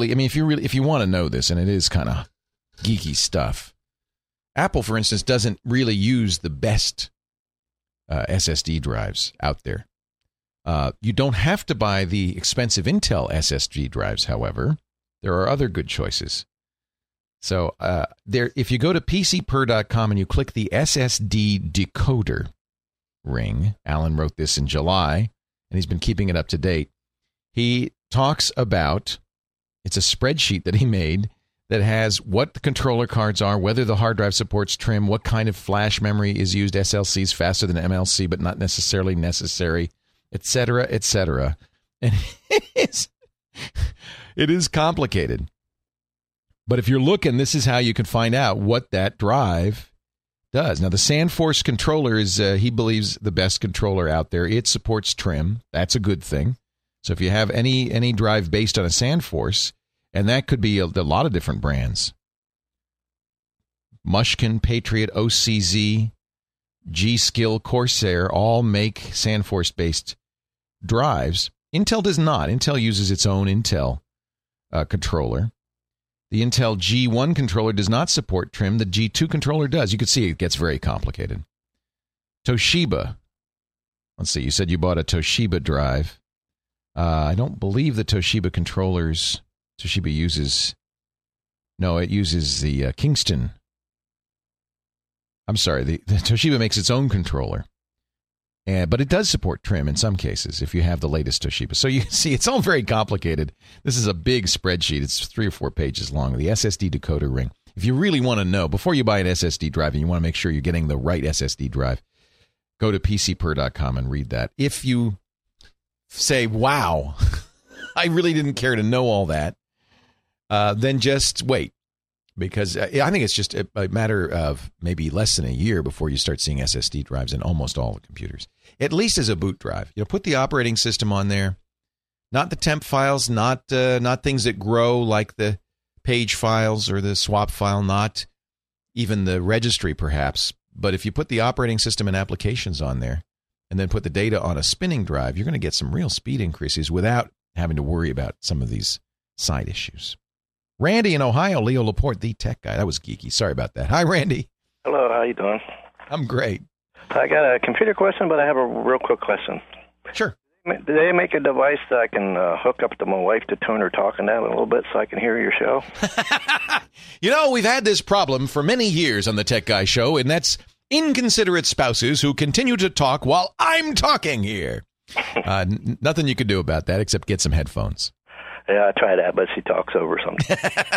if you want to know this, and it is kind of geeky stuff. Apple, for instance, doesn't really use the best SSD drives out there. You don't have to buy the expensive Intel SSD drives, however. There are other good choices. So if you go to PCPer.com and you click the SSD decoder ring, Alan wrote this in July, and he's been keeping it up to date. He talks about, it's a spreadsheet that he made that has what the controller cards are, whether the hard drive supports trim, what kind of flash memory is used, SLCs faster than MLC, but not necessarily necessary, etc., etc. And it is complicated. But if you're looking, this is how you can find out what that drive does. Now, the SandForce controller is, he believes, the best controller out there. It supports trim. That's a good thing. So if you have any drive based on a SandForce, and that could be a lot of different brands. Mushkin, Patriot, OCZ, G-Skill, Corsair all make SandForce-based drives. Intel does not. Intel uses its own Intel controller. The Intel G1 controller does not support trim. The G2 controller does. You can see it gets very complicated. Toshiba. Let's see. You said you bought a Toshiba drive. I don't believe the Toshiba controllers Toshiba uses. No, it uses the Kingston. I'm sorry. The Toshiba makes its own controller. But it does support trim in some cases if you have the latest Toshiba. So you see, it's all very complicated. This is a big spreadsheet. It's 3 or 4 pages long. The SSD decoder ring. If you really want to know, before you buy an SSD drive and you want to make sure you're getting the right SSD drive, go to PCPer.com and read that. If you say, wow, I really didn't care to know all that, then just wait. Because I think it's just a matter of maybe less than a year before you start seeing SSD drives in almost all the computers, at least as a boot drive. Put the operating system on there, not the temp files, not things that grow like the page files or the swap file, not even the registry perhaps. But if you put the operating system and applications on there and then put the data on a spinning drive, you're going to get some real speed increases without having to worry about some of these side issues. Randy in Ohio, Leo Laporte, the tech guy. That was geeky. Sorry about that. Hi, Randy. Hello, how you doing? I'm great. I got a computer question, but I have a real quick question. Sure. Do they make a device that I can hook up to my wife to tune her talking down a little bit so I can hear your show? We've had this problem for many years on the Tech Guy Show, and that's inconsiderate spouses who continue to talk while I'm talking here. Nothing you can do about that except get some headphones. Yeah, I try that, but she talks over something.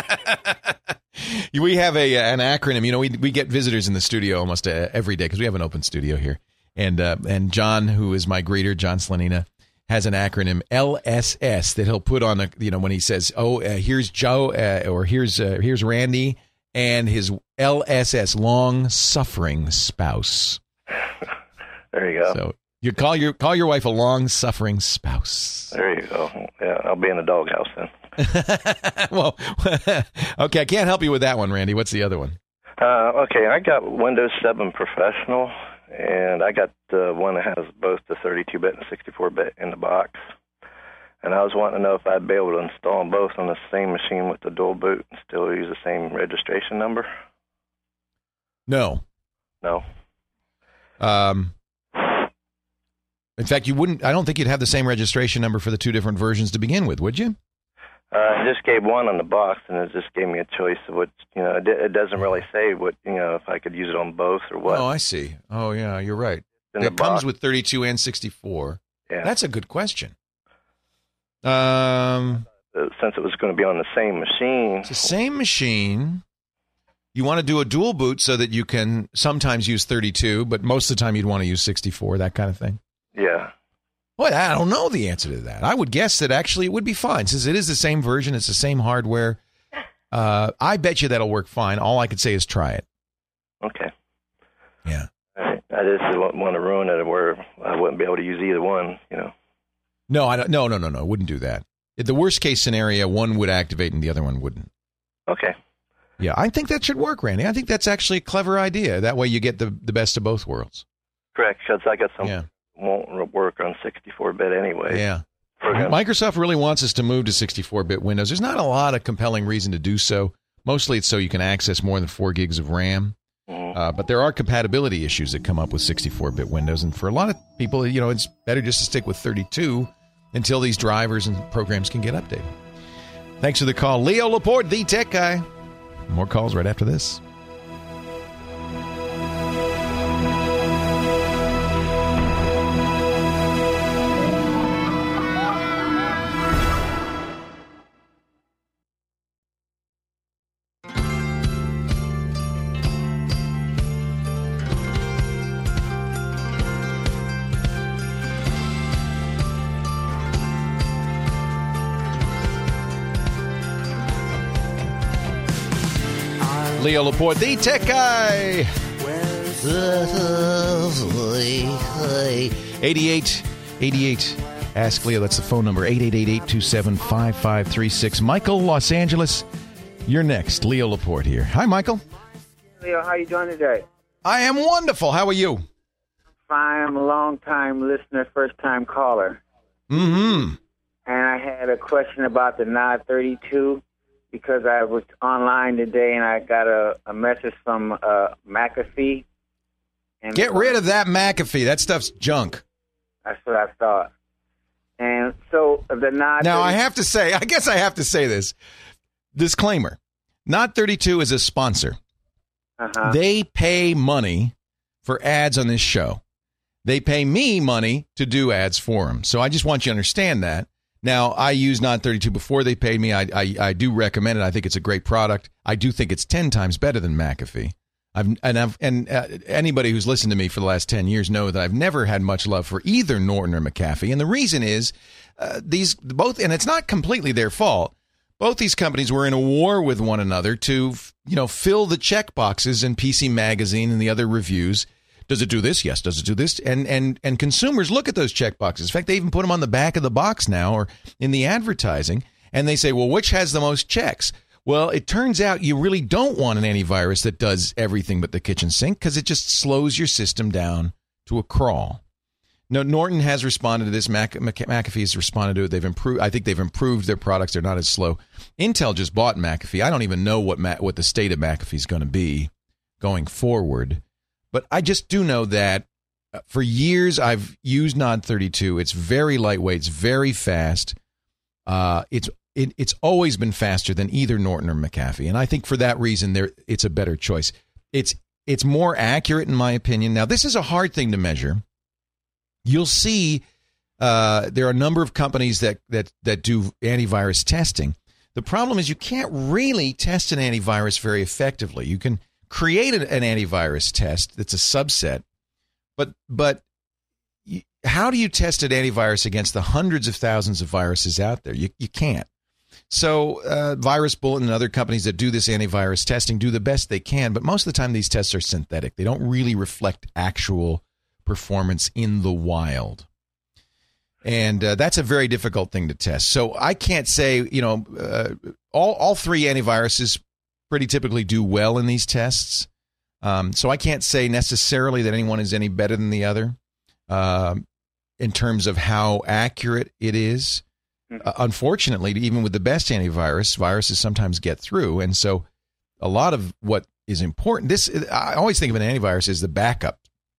We have an acronym. You know, we get visitors in the studio almost every day because we have an open studio here. And John, who is my greeter, John Slanina, has an acronym LSS that he'll put on when he says, here's Joe or here's Randy and his LSS, long suffering spouse. There you go. So you call your wife a long suffering spouse. There you go. Yeah, I'll be in the doghouse then. Well, okay, I can't help you with that one, Randy. What's the other one? Okay, I got Windows 7 Professional, and I got the one that has both the 32-bit and 64-bit in the box. And I was wanting to know if I'd be able to install them both on the same machine with the dual boot and still use the same registration number. No. In fact, you wouldn't. I don't think you'd have the same registration number for the two different versions to begin with, would you? It just gave one on the box, and it just gave me a choice of what, it doesn't really say what, if I could use it on both or what. Oh, I see. Oh, yeah, you're right. It comes with 32 and 64. Yeah. That's a good question. Since it was going to be on the same machine. It's the same machine. You want to do a dual boot so that you can sometimes use 32, but most of the time you'd want to use 64, that kind of thing. Yeah. Boy, I don't know the answer to that. I would guess that actually it would be fine. Since it is the same version, it's the same hardware. I bet you that'll work fine. All I could say is try it. Okay. Yeah. I just don't want to ruin it where I wouldn't be able to use either one, No, I don't. No. I wouldn't do that. In the worst case scenario, one would activate and the other one wouldn't. Okay. Yeah, I think that should work, Randy. I think that's actually a clever idea. That way you get the best of both worlds. Correct, because I got some won't work on 64-bit anyway. Yeah. Microsoft really wants us to move to 64-bit Windows. There's not a lot of compelling reason to do so. Mostly it's so you can access more than 4 gigs of RAM. Mm-hmm. But there are compatibility issues that come up with 64-bit Windows. And for a lot of people, it's better just to stick with 32 until these drivers and programs can get updated. Thanks for the call. Leo Laporte, the tech guy. More calls right after this. Leo Laporte, the tech guy. 88. Ask Leo. That's the phone number. 888-827-5536. Michael, Los Angeles. You're next. Leo Laporte here. Hi, Michael. Leo, how you doing today? I am wonderful. How are you? Fine. I'm a long-time listener, first-time caller. Mm-hmm. And I had a question about the Nod 32. Because I was online today and I got a message from McAfee. And get rid of that McAfee. That stuff's junk. That's what I thought. And so the Nod. Now, I guess I have to say this. Disclaimer. Nod 32 is a sponsor. Uh-huh. They pay money for ads on this show. They pay me money to do ads for them. So I just want you to understand that. Now, I used Nod 32 before they paid me. I do recommend it. I think it's a great product. I do think it's 10 times better than McAfee. Anybody who's listened to me for the last 10 years know that I've never had much love for either Norton or McAfee. And the reason is these both, and it's not completely their fault. Both these companies were in a war with one another to, fill the check boxes in PC Magazine and the other reviews. Does it do this? Yes. Does it do this? And consumers look at those check boxes. In fact, they even put them on the back of the box now or in the advertising. And they say, well, which has the most checks? Well, it turns out you really don't want an antivirus that does everything but the kitchen sink because it just slows your system down to a crawl. No, Norton has responded to this. McAfee has responded to it. I think they've improved their products. They're not as slow. Intel just bought McAfee. I don't even know what the state of McAfee is going to be going forward. But I just do know that for years I've used Nod 32. It's very lightweight. It's very fast. It's always been faster than either Norton or McAfee, and I think for that reason, it's a better choice. It's more accurate in my opinion. Now, this is a hard thing to measure. You'll see there are a number of companies that do antivirus testing. The problem is you can't really test an antivirus very effectively. You can create an antivirus test that's a subset, but how do you test an antivirus against the hundreds of thousands of viruses out there? You can't. So Virus Bulletin and other companies that do this antivirus testing do the best they can, but most of the time these tests are synthetic. They don't really reflect actual performance in the wild. And that's a very difficult thing to test. So I can't say, all three antiviruses pretty typically do well in these tests. So I can't say necessarily that anyone is any better than the other in terms of how accurate it is. Unfortunately, even with the best antivirus, viruses sometimes get through. And so a lot of what is important, I always think of an antivirus as the backup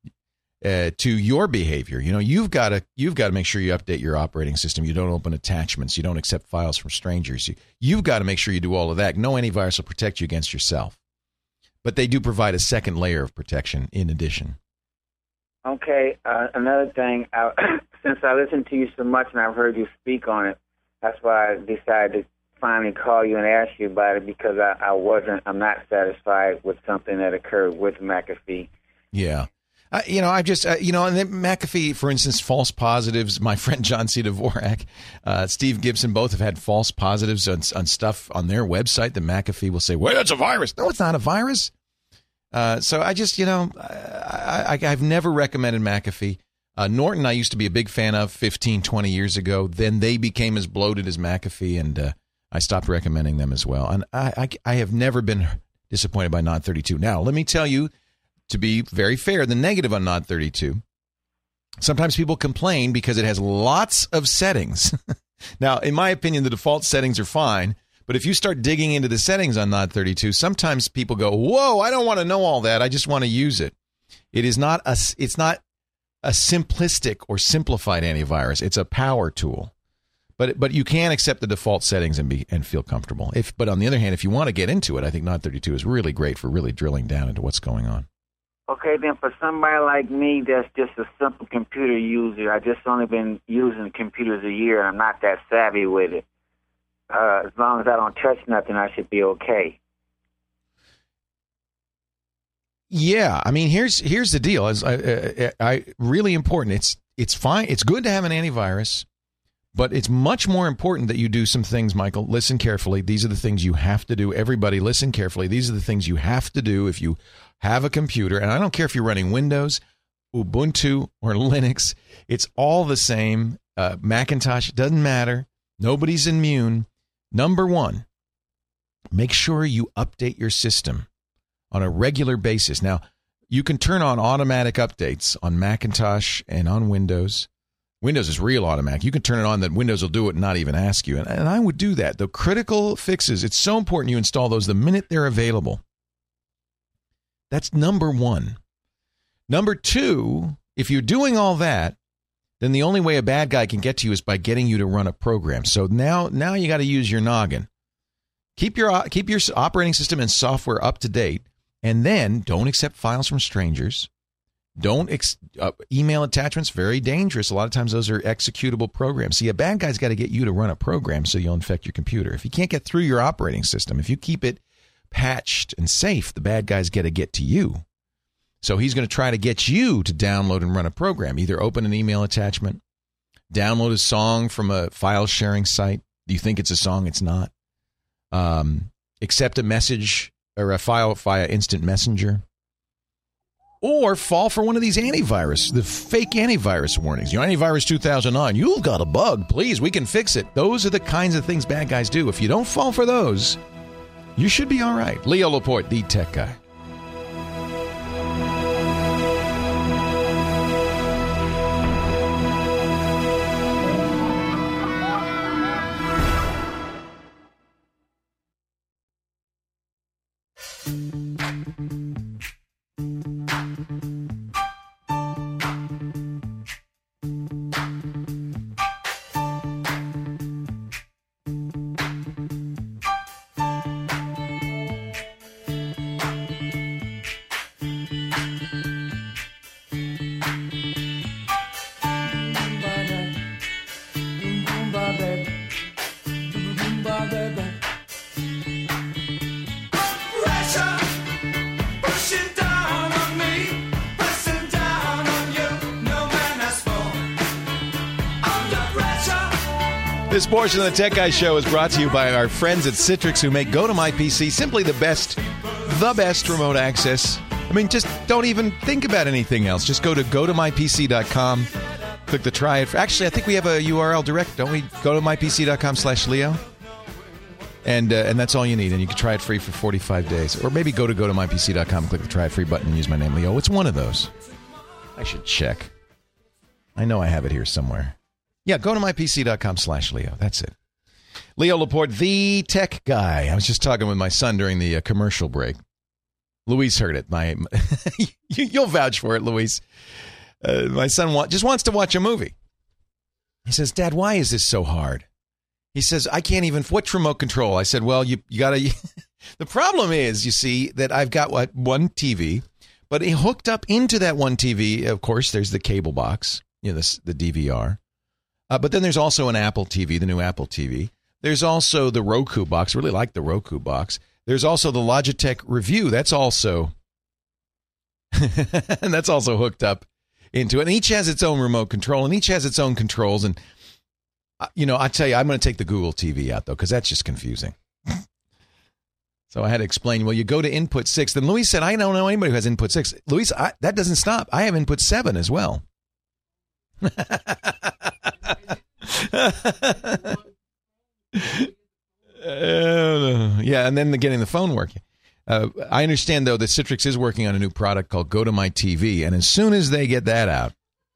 to your behavior. You've got to make sure you update your operating system. You don't open attachments. You don't accept files from strangers. You've got to make sure you do all of that. No antivirus will protect you against yourself. But they do provide a second layer of protection in addition. Okay, another thing, since I listened to you so much and I've heard you speak on it, that's why I decided to finally call you and ask you about it, because I'm not satisfied with something that occurred with McAfee. Yeah. And then McAfee, for instance, false positives. My friend John C. Dvorak, Steve Gibson, both have had false positives on stuff on their website that McAfee will say, well, it's a virus. No, it's not a virus. So I just, I've never recommended McAfee. Norton I used to be a big fan of 15, 20 years ago. Then they became as bloated as McAfee, and I stopped recommending them as well. And I have never been disappointed by Nod 32. Now, let me tell you, to be very fair, the negative on Nod 32, sometimes people complain because it has lots of settings. Now, in my opinion, the default settings are fine. But if you start digging into the settings on Nod 32, sometimes people go, whoa, I don't want to know all that. I just want to use it. It's not a simplistic or simplified antivirus. It's a power tool. But you can accept the default settings and feel comfortable. But on the other hand, if you want to get into it, I think Nod 32 is really great for really drilling down into what's going on. Okay, then for somebody like me that's just a simple computer user, I just only been using computers a year and I'm not that savvy with it. As long as I don't touch nothing, I should be okay. Yeah, I mean, here's the deal. Really important. It's fine. It's good to have an antivirus, but it's much more important that you do some things, Michael. Listen carefully. These are the things you have to do. Everybody, listen carefully. These are the things you have to do if you have a computer. And I don't care if you're running Windows, Ubuntu, or Linux. It's all the same. Macintosh, doesn't matter. Nobody's immune. Number one, make sure you update your system on a regular basis. Now, you can turn on automatic updates on Macintosh and on Windows. Windows is real automatic. You can turn it on that Windows will do it and not even ask you. And I would do that. The critical fixes, it's so important you install those the minute they're available. That's number one. Number two, if you're doing all that, then the only way a bad guy can get to you is by getting you to run a program. So now you got to use your noggin. Keep your operating system and software up to date, and then don't accept files from strangers. Don't email attachments, very dangerous. A lot of times those are executable programs. See, a bad guy's got to get you to run a program so you'll infect your computer. If you can't get through your operating system, if you keep it patched and safe, the bad guy's got to get to you. So he's going to try to get you to download and run a program. Either open an email attachment, download a song from a file sharing site. You think it's a song, it's not. Accept a message or a file via instant messenger. Or fall for one of these antivirus, the fake antivirus warnings. Antivirus 2009, you've got a bug. Please, we can fix it. Those are the kinds of things bad guys do. If you don't fall for those, you should be all right. Leo Laporte, the tech guy. This portion of the Tech Guy Show is brought to you by our friends at Citrix, who make GoToMyPC simply the best remote access. I mean, just don't even think about anything else. Just go to GoToMyPC.com. Click the try it. Actually, I think we have a URL direct, don't we? GoToMyPC.com/Leo. And that's all you need. And you can try it free for 45 days. Or maybe go to GoToMyPC.com, click the try it free button, and use my name, Leo. It's one of those. I should check. I know I have it here somewhere. Yeah, GoToMyPC.com/Leo. That's it. Leo Laporte, the tech guy. I was just talking with my son during the commercial break. Luis heard it. You'll vouch for it, Luis. My son just wants to watch a movie. He says, Dad, why is this so hard? He says, I can't even, what's remote control? I said, well, you got to, the problem is, you see, that I've got one TV, but it hooked up into that one TV, of course, there's the cable box, the DVR. But then there's also an Apple TV, the new Apple TV. There's also the Roku box. I really like the Roku box. There's also the Logitech Review. That's also and that's also hooked up into it. And each has its own remote control, and each has its own controls. And, I tell you, I'm going to take the Google TV out, though, because that's just confusing. So I had to explain, well, you go to input 6. Then Luis said, I don't know anybody who has input 6. Luis, that doesn't stop. I have input 7 as well. Yeah, and then getting the phone working. I understand, though, that Citrix is working on a new product called Go to My TV, and as soon as they get that out...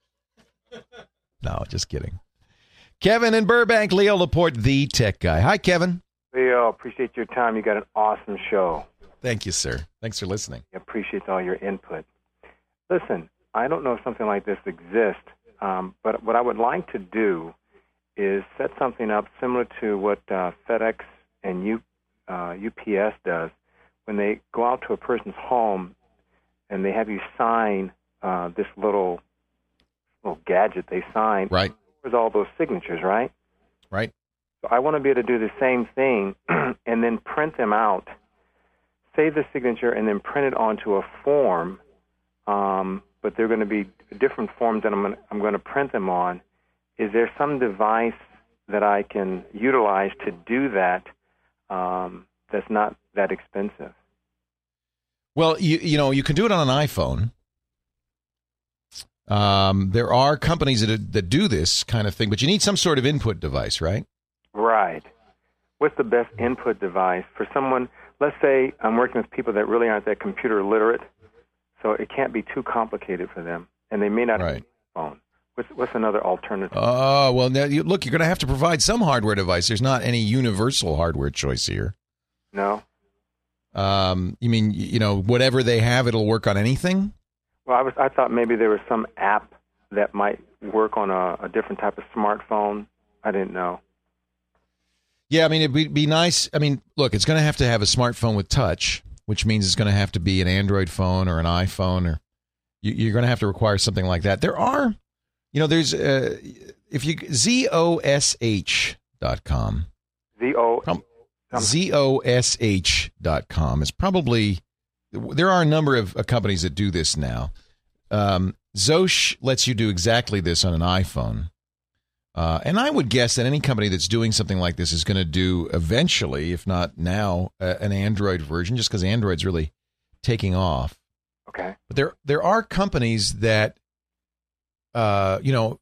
No, just kidding. Kevin in Burbank, Leo Laporte, the tech guy. Hi, Kevin. Leo, appreciate your time. You got an awesome show. Thank you, sir. Thanks for listening. I appreciate all your input. Listen, I don't know if something like this exists, but what I would like to do is set something up similar to what FedEx and UPS does. When they go out to a person's home and they have you sign this little gadget they sign. Right. There's all those signatures, right? Right. So I want to be able to do the same thing and then print them out, save the signature, and then print it onto a form. But they're going to be different forms that I'm going to print them on. Is there some device that I can utilize to do that that's not that expensive? Well, you can do it on an iPhone. There are companies that do this kind of thing, but you need some sort of input device, right? Right. What's the best input device for someone? Let's say I'm working with people that really aren't that computer literate, so it can't be too complicated for them, and they may not have a phone. What's another alternative? Oh, well, now, look, you're going to have to provide some hardware device. There's not any universal hardware choice here. No. You mean, whatever they have, it'll work on anything? Well, I thought maybe there was some app that might work on a different type of smartphone. I didn't know. Yeah, I mean, it'd be nice. I mean, look, it's going to have a smartphone with touch, which means it's going to have to be an Android phone or an iPhone, or you're going to have to require something like that. There are, there's, if you, ZOSH.com. ZOSH.com is probably, there are a number of companies that do this now. Zosh lets you do exactly this on an iPhone. And I would guess that any company that's doing something like this is going to do eventually, if not now, an Android version, just because Android's really taking off. Okay. But there are companies that, allow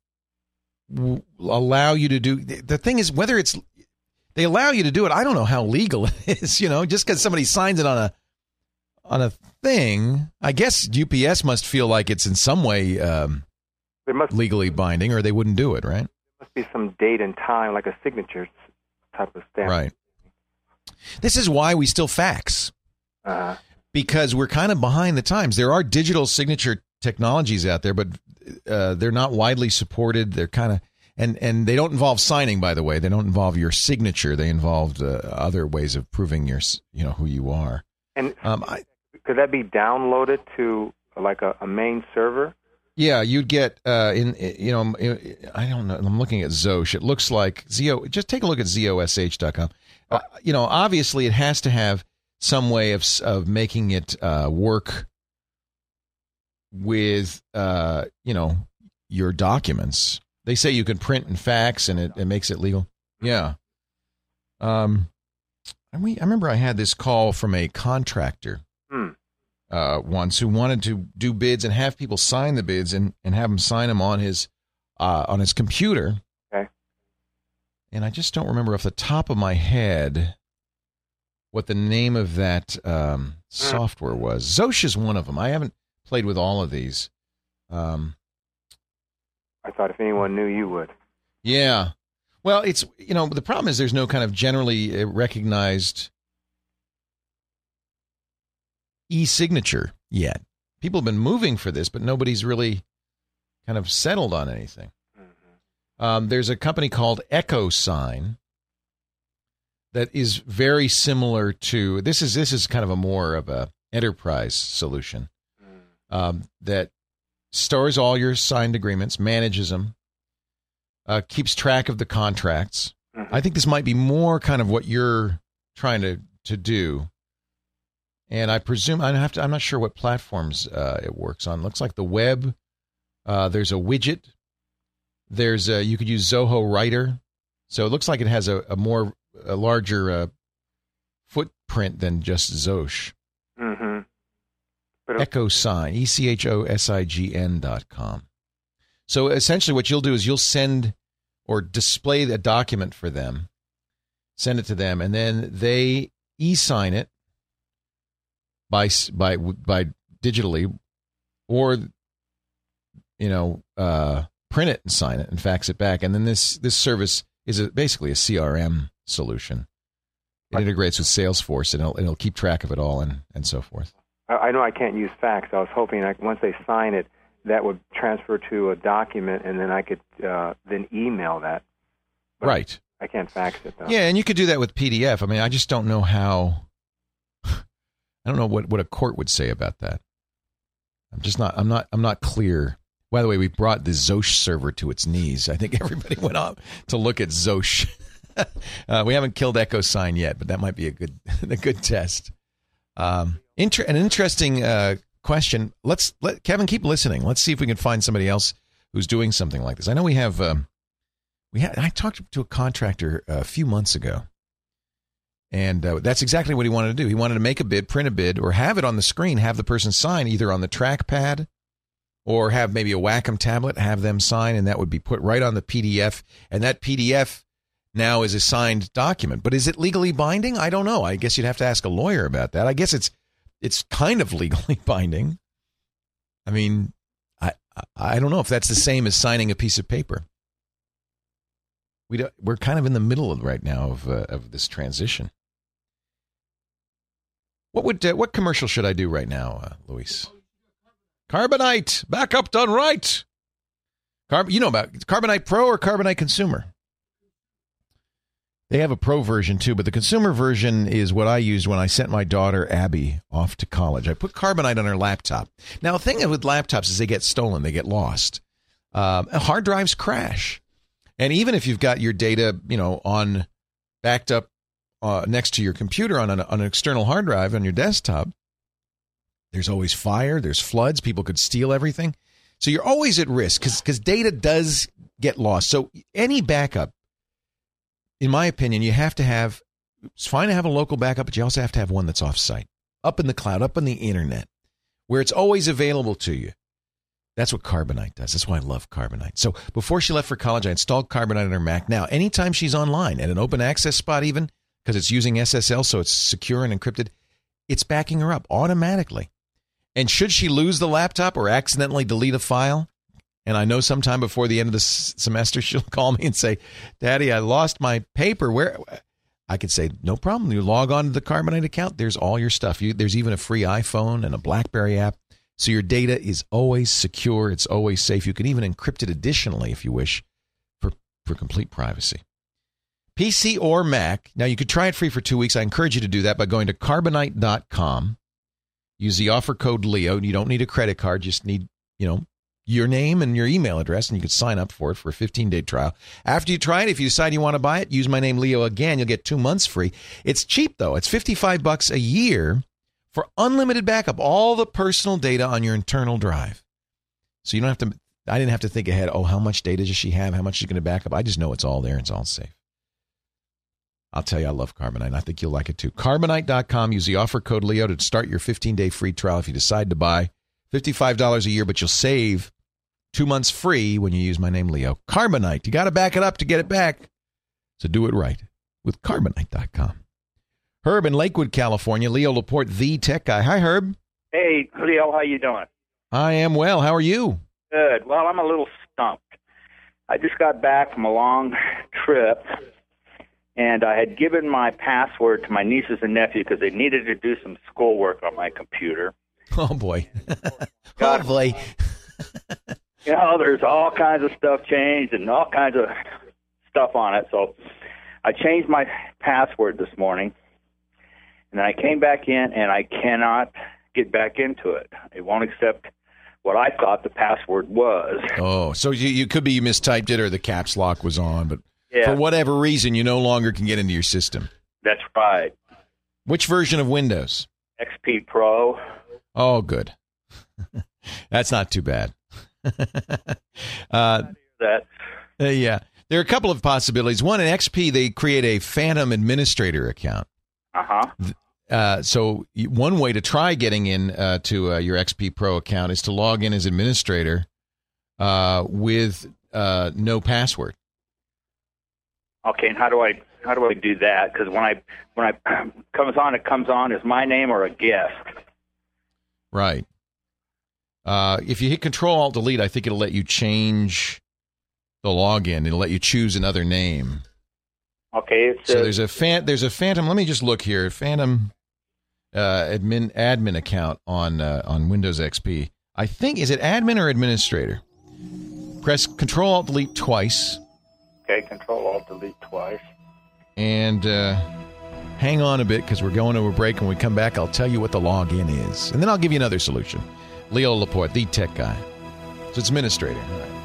you to do. The thing is, whether they allow you to do it, I don't know how legal it is. Just because somebody signs it on a thing, I guess UPS must feel like it's in some way legally binding, or they wouldn't do it, right? Must be some date and time, like a signature type of stamp. Right. This is why we still fax. Because we're kind of behind the times. There are digital signature technologies out there, but they're not widely supported. They're kind of, and they don't involve signing, by the way. They don't involve your signature. They involve other ways of proving who you are. And could that be downloaded to like a main server? Yeah, you'd get I don't know. I'm looking at Zosh. It looks like just take a look at ZOSH.com. Obviously it has to have some way of making it work with your documents. They say you can print and fax, and it makes it legal. Yeah. I remember I had this call from a contractor once who wanted to do bids and have people sign the bids and have them sign them on his computer. Okay. And I just don't remember off the top of my head what the name of that software was. Zosh is one of them. I haven't played with all of these. I thought if anyone knew, you would. Yeah. Well, it's, the problem is there's no kind of generally recognized e-signature yet. People have been moving for this, but nobody's really kind of settled on anything. There's a company called EchoSign that is very similar to this is kind of a more of a enterprise solution that stores all your signed agreements, manages them, keeps track of the contracts. I think this might be more kind of what you're trying to do. And I presume I'm not sure what platforms it works on. It looks like the web. There's a widget. There's you could use Zoho Writer. So it looks like it has a larger footprint than just Zosh. Mm-hmm. EchoSign, ECHOSIGN.com. So essentially what you'll do is you'll send or display a document for them, send it to them, and then they e-sign it by digitally, or print it and sign it and fax it back. And then this service is basically a CRM solution. It integrates with Salesforce, and it'll keep track of it all and so forth. I know I can't use fax. I was hoping once they sign it, that would transfer to a document, and then I could then email that. But right. I can't fax it, though. Yeah, and you could do that with PDF. I mean, I just don't know how. I don't know what a court would say about that. I'm not clear. By the way, we brought the Zosh server to its knees. I think everybody went up to look at Zosh. We haven't killed EchoSign yet, but that might be a good test. An interesting question. Let Kevin keep listening. Let's see if we can find somebody else who's doing something like this. I know we have. I talked to a contractor a few months ago, and that's exactly what he wanted to do. He wanted to make a bid, print a bid, or have it on the screen, have the person sign either on the trackpad, or have maybe a Wacom tablet, have them sign, and that would be put right on the PDF. And that PDF now is a signed document. But is it legally binding? I don't know. I guess you'd have to ask a lawyer about that. I guess it's kind of legally binding. I mean, I don't know if that's the same as signing a piece of paper. We're kind of in the middle right now of this transition. What commercial should I do right now, Luis? Carbonite, backup done right. You know about Carbonite Pro or Carbonite Consumer? They have a Pro version too, but the consumer version is what I used when I sent my daughter Abby off to college. I put Carbonite on her laptop. Now, the thing with laptops is they get stolen, they get lost. Hard drives crash. And even if you've got your data, on backed up next to your computer on an external hard drive on your desktop, there's always fire, there's floods, people could steal everything. So you're always at risk because data does get lost. So any backup, in my opinion, you have to have, it's fine to have a local backup, but you also have to have one that's off-site, up in the cloud, up on the internet, where it's always available to you. That's what Carbonite does. That's why I love Carbonite. So before she left for college, I installed Carbonite on her Mac. Now, anytime she's online, at an open access spot even, because it's using SSL, so it's secure and encrypted, it's backing her up automatically. And should she lose the laptop or accidentally delete a file, and I know sometime before the end of the semester she'll call me and say, Daddy, I lost my paper. Where? I could say, no problem. You log on to the Carbonite account. There's all your stuff. There's even a free iPhone and a BlackBerry app. So your data is always secure. It's always safe. You can even encrypt it additionally if you wish for complete privacy. PC or Mac. Now, you could try it free for 2 weeks. I encourage you to do that by going to Carbonite.com. Use the offer code Leo. You don't need a credit card. You just need, your name and your email address, and you can sign up for it for a 15-day trial. After you try it, if you decide you want to buy it, use my name Leo again. You'll get 2 months free. It's cheap, though. It's $55 a year for unlimited backup, all the personal data on your internal drive. So you don't have to, I didn't have to think ahead, how much data does she have? How much is she going to back up? I just know it's all there. It's all safe. I'll tell you, I love Carbonite. I think you'll like it too. Carbonite.com. Use the offer code Leo to start your 15-day free trial if you decide to buy. $55 a year, but you'll save 2 months free when you use my name, Leo. Carbonite. You got to back it up to get it back. So do it right with Carbonite.com. Herb in Lakewood, California. Leo Laporte, the tech guy. Hi, Herb. Hey, Leo. How you doing? I am well. How are you? Good. Well, I'm a little stumped. I just got back from a long trip, and I had given my password to my nieces and nephew because they needed to do some schoolwork on my computer. Oh, boy. Oh, boy. You know, there's all kinds of stuff changed and all kinds of stuff on it. So I changed my password this morning, and I came back in, and I cannot get back into it. It won't accept what I thought the password was. Oh, so you could be you mistyped it or the caps lock was on, but yeah. For whatever reason, you no longer can get into your system. That's right. Which version of Windows? XP Pro. Oh, good. That's not too bad. Yeah. There are a couple of possibilities. One, in XP, they create a Phantom Administrator account. So one way to try getting in to your XP Pro account is to log in as administrator with no password. Okay, and how do I do that? Because when I it comes on as my name or a guest. Right. If you hit Control-Alt-Delete, I think it'll let you change the login. It'll let you choose another name. Okay. So there's a Phantom. Let me just look here. Phantom admin account on Windows XP. I think, is it admin or administrator? Press Control-Alt-Delete twice. Okay, Control-Alt-Delete twice. And hang on a bit because we're going to a break. When we come back, I'll tell you what the login is. And then I'll give you another solution. Leo Laporte, the tech guy. So it's administrator. All right.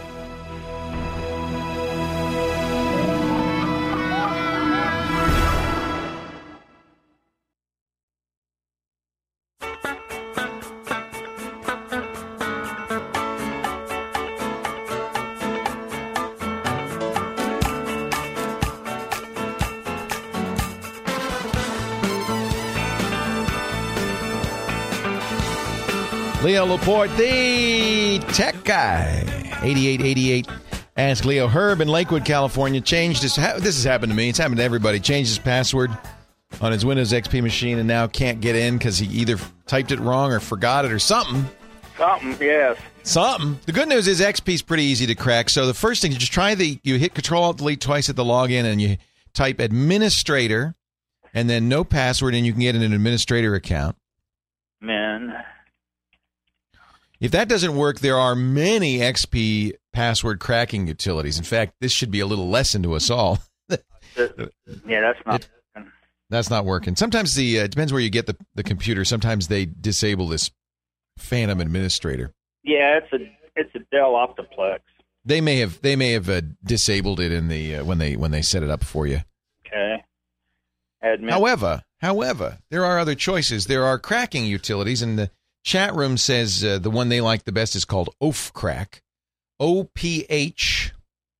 Leo Laporte, the tech guy. 8888. Ask Leo. Herb in Lakewood, California, changed his... This has happened to me. It's happened to everybody. Changed his password on his Windows XP machine and now can't get in because he either typed it wrong or forgot it or something. Something, yes. Something. The good news is XP's pretty easy to crack. So the first thing, you just try you hit Control-Alt-Delete twice at the login and you type administrator and then no password and you can get an administrator account. If that doesn't work, there are many XP password cracking utilities. In fact, this should be a little lesson to us all. That's not working. Sometimes it depends where you get the computer. Sometimes they disable this Phantom Administrator. Yeah, it's a Dell Optiplex. They may have disabled it in the when they set it up for you. Okay. However, there are other choices. There are cracking utilities, and the chat room says the one they like the best is called Ophcrack. OPHCRACK.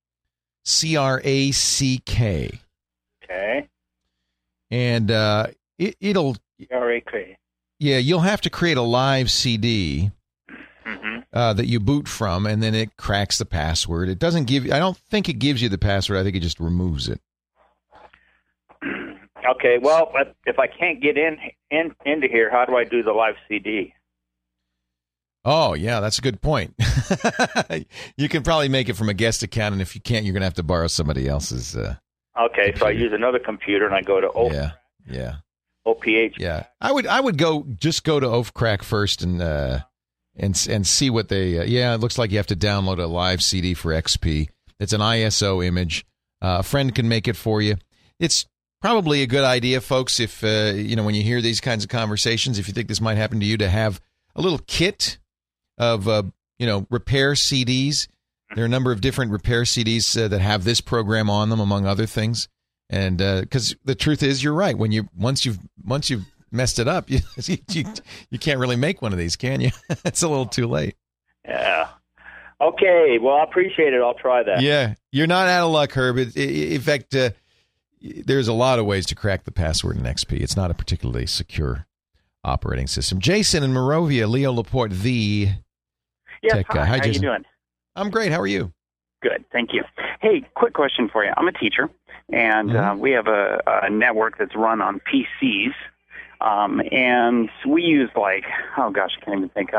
Okay. And it'll... CRAK. Yeah, you'll have to create a live CD that you boot from, and then it cracks the password. It doesn't give... I don't think it gives you the password. I think it just removes it. Okay, well, if I can't get into here, how do I do the live CD? Oh, yeah, that's a good point. You can probably make it from a guest account, and if you can't, you're going to have to borrow somebody else's. Okay, computer. So I use another computer, and I go to OPH. Yeah, I would go to Ophcrack first and see what they. It looks like you have to download a live CD for XP. It's an ISO image. A friend can make it for you. It's probably a good idea, folks. If when you hear these kinds of conversations, if you think this might happen to you, to have a little kit of repair CDs. There are a number of different repair CDs that have this program on them, among other things. And because the truth is, you're right. Once you've messed it up, you can't really make one of these, can you? It's a little too late. Yeah. Okay. Well, I appreciate it. I'll try that. Yeah, you're not out of luck, Herb. In fact, there's a lot of ways to crack the password in XP. It's not a particularly secure operating system. Jason in Morovia, Leo Laporte, the tech guy. Hi, how Jason. you doing? I'm great. How are you? Good, thank you. Hey, quick question for you. I'm a teacher, and we have a network that's run on PCs, and we use I can't even think.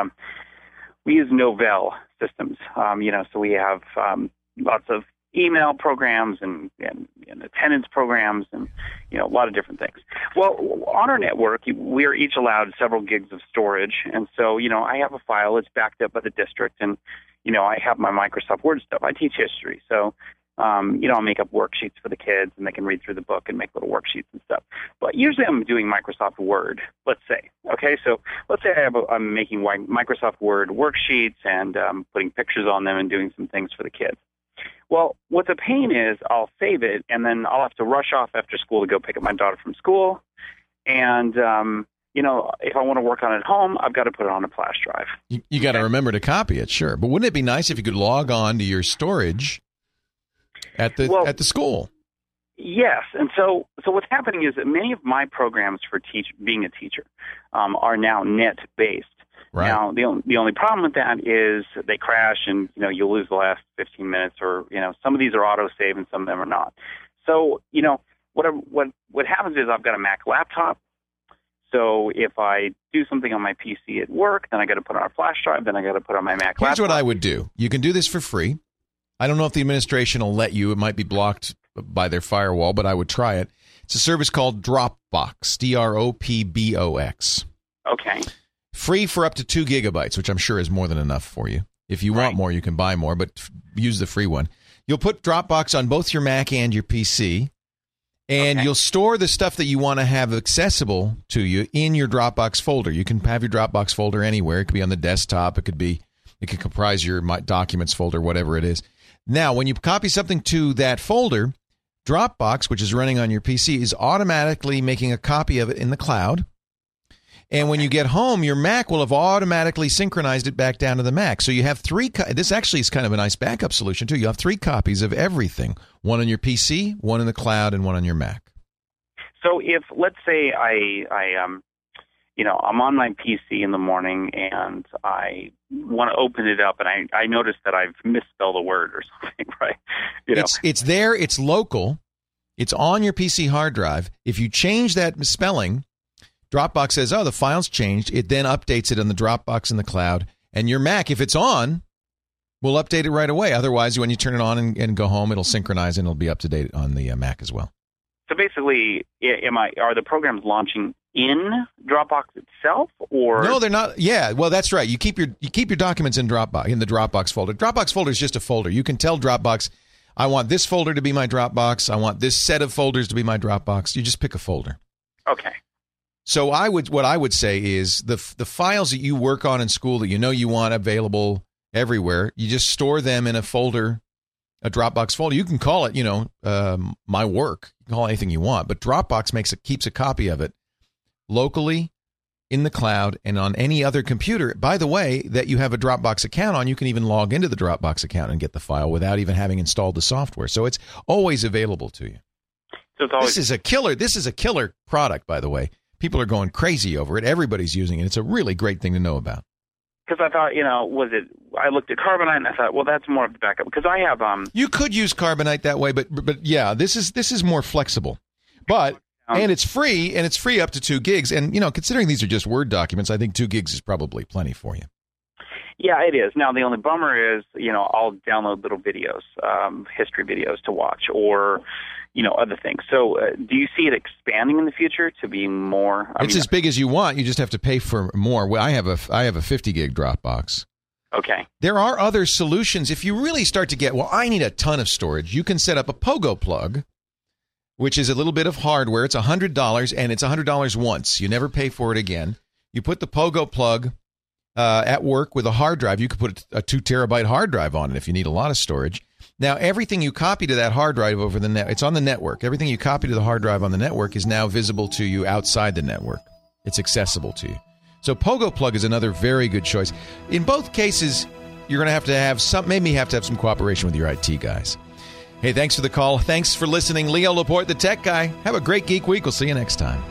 We use Novell systems, so we have lots of email programs and attendance programs and, a lot of different things. Well, on our network, we are each allowed several gigs of storage. And so, I have a file that's backed up by the district and, I have my Microsoft Word stuff. I teach history. So, I'll make up worksheets for the kids and they can read through the book and make little worksheets and stuff. But usually I'm doing Microsoft Word, let's say. Okay, so let's say I'm making Microsoft Word worksheets and putting pictures on them and doing some things for the kids. Well, what's a pain is I'll save it, and then I'll have to rush off after school to go pick up my daughter from school. And, if I want to work on it at home, I've got to put it on a flash drive. You got to remember to copy it, sure. But wouldn't it be nice if you could log on to your storage at the school? Yes, and so what's happening is that many of my programs for being a teacher are now net-based. Right. Now, the only problem with that is they crash and, you'll lose the last 15 minutes or, some of these are auto-save and some of them are not. So, what happens is I've got a Mac laptop. So if I do something on my PC at work, then I got to put it on a flash drive, then I got to put it on my Mac laptop. Here's what I would do. You can do this for free. I don't know if the administration will let you. It might be blocked by their firewall, but I would try it. It's a service called Dropbox, Dropbox. Okay. Free for up to 2 gigabytes, which I'm sure is more than enough for you. If you want more, you can buy more, but use the free one. You'll put Dropbox on both your Mac and your PC, and you'll store the stuff that you want to have accessible to you in your Dropbox folder. You can have your Dropbox folder anywhere. It could be on the desktop. It could comprise your documents folder, whatever it is. Now, when you copy something to that folder, Dropbox, which is running on your PC, is automatically making a copy of it in the cloud. And when you get home, your Mac will have automatically synchronized it back down to the Mac. So you have 3. This actually is kind of a nice backup solution, too. You have 3 copies of everything. One on your PC, one in the cloud, and one on your Mac. So if, let's say I'm on my PC in the morning and I want to open it up and I notice that I've misspelled a word or something, right? It's there. It's local. It's on your PC hard drive. If you change that spelling, Dropbox says, the file's changed. It then updates it on the Dropbox in the cloud. And your Mac, if it's on, will update it right away. Otherwise, when you turn it on and go home, it'll synchronize and it'll be up to date on the Mac as well. So basically, are the programs launching in Dropbox itself, or no? They're not. Yeah, well, that's right. You keep your documents in the Dropbox folder. Dropbox folder is just a folder. You can tell Dropbox, I want this folder to be my Dropbox. I want this set of folders to be my Dropbox. You just pick a folder. Okay. So what I would say is the files that you work on in school that you want available everywhere, you just store them in a folder, a Dropbox folder. You can call it, my work. You can call it anything you want, but Dropbox keeps a copy of it locally in the cloud and on any other computer. By the way, that you have a Dropbox account on, you can even log into the Dropbox account and get the file without even having installed the software. So it's always available to you. So this is a killer product, by the way. People are going crazy over it. Everybody's using it. It's a really great thing to know about. Because I thought, I looked at Carbonite and I thought, well, that's more of the backup. Because I have You could use Carbonite that way, but yeah, this is more flexible. But and it's free up to 2 gigs. And considering these are just Word documents, I think 2 gigs is probably plenty for you. Yeah, it is. Now the only bummer is, I'll download little videos, history videos to watch, or other things. So do you see it expanding in the future to be more? It's as big as you want. You just have to pay for more. Well, I have a 50 gig Dropbox. Okay. There are other solutions. If you really start to get, I need a ton of storage, you can set up a Pogo plug, which is a little bit of hardware. It's $100, and it's $100 once. You never pay for it again. You put the Pogo plug at work with a hard drive. You could put a 2 terabyte hard drive on it if you need a lot of storage. Now, everything you copy to that hard drive over the net, it's on the network. Everything you copy to the hard drive on the network is now visible to you outside the network. It's accessible to you. So Pogo Plug is another very good choice. In both cases, you're going to have some cooperation with your IT guys. Hey, thanks for the call. Thanks for listening. Leo Laporte, the tech guy. Have a great geek week. We'll see you next time.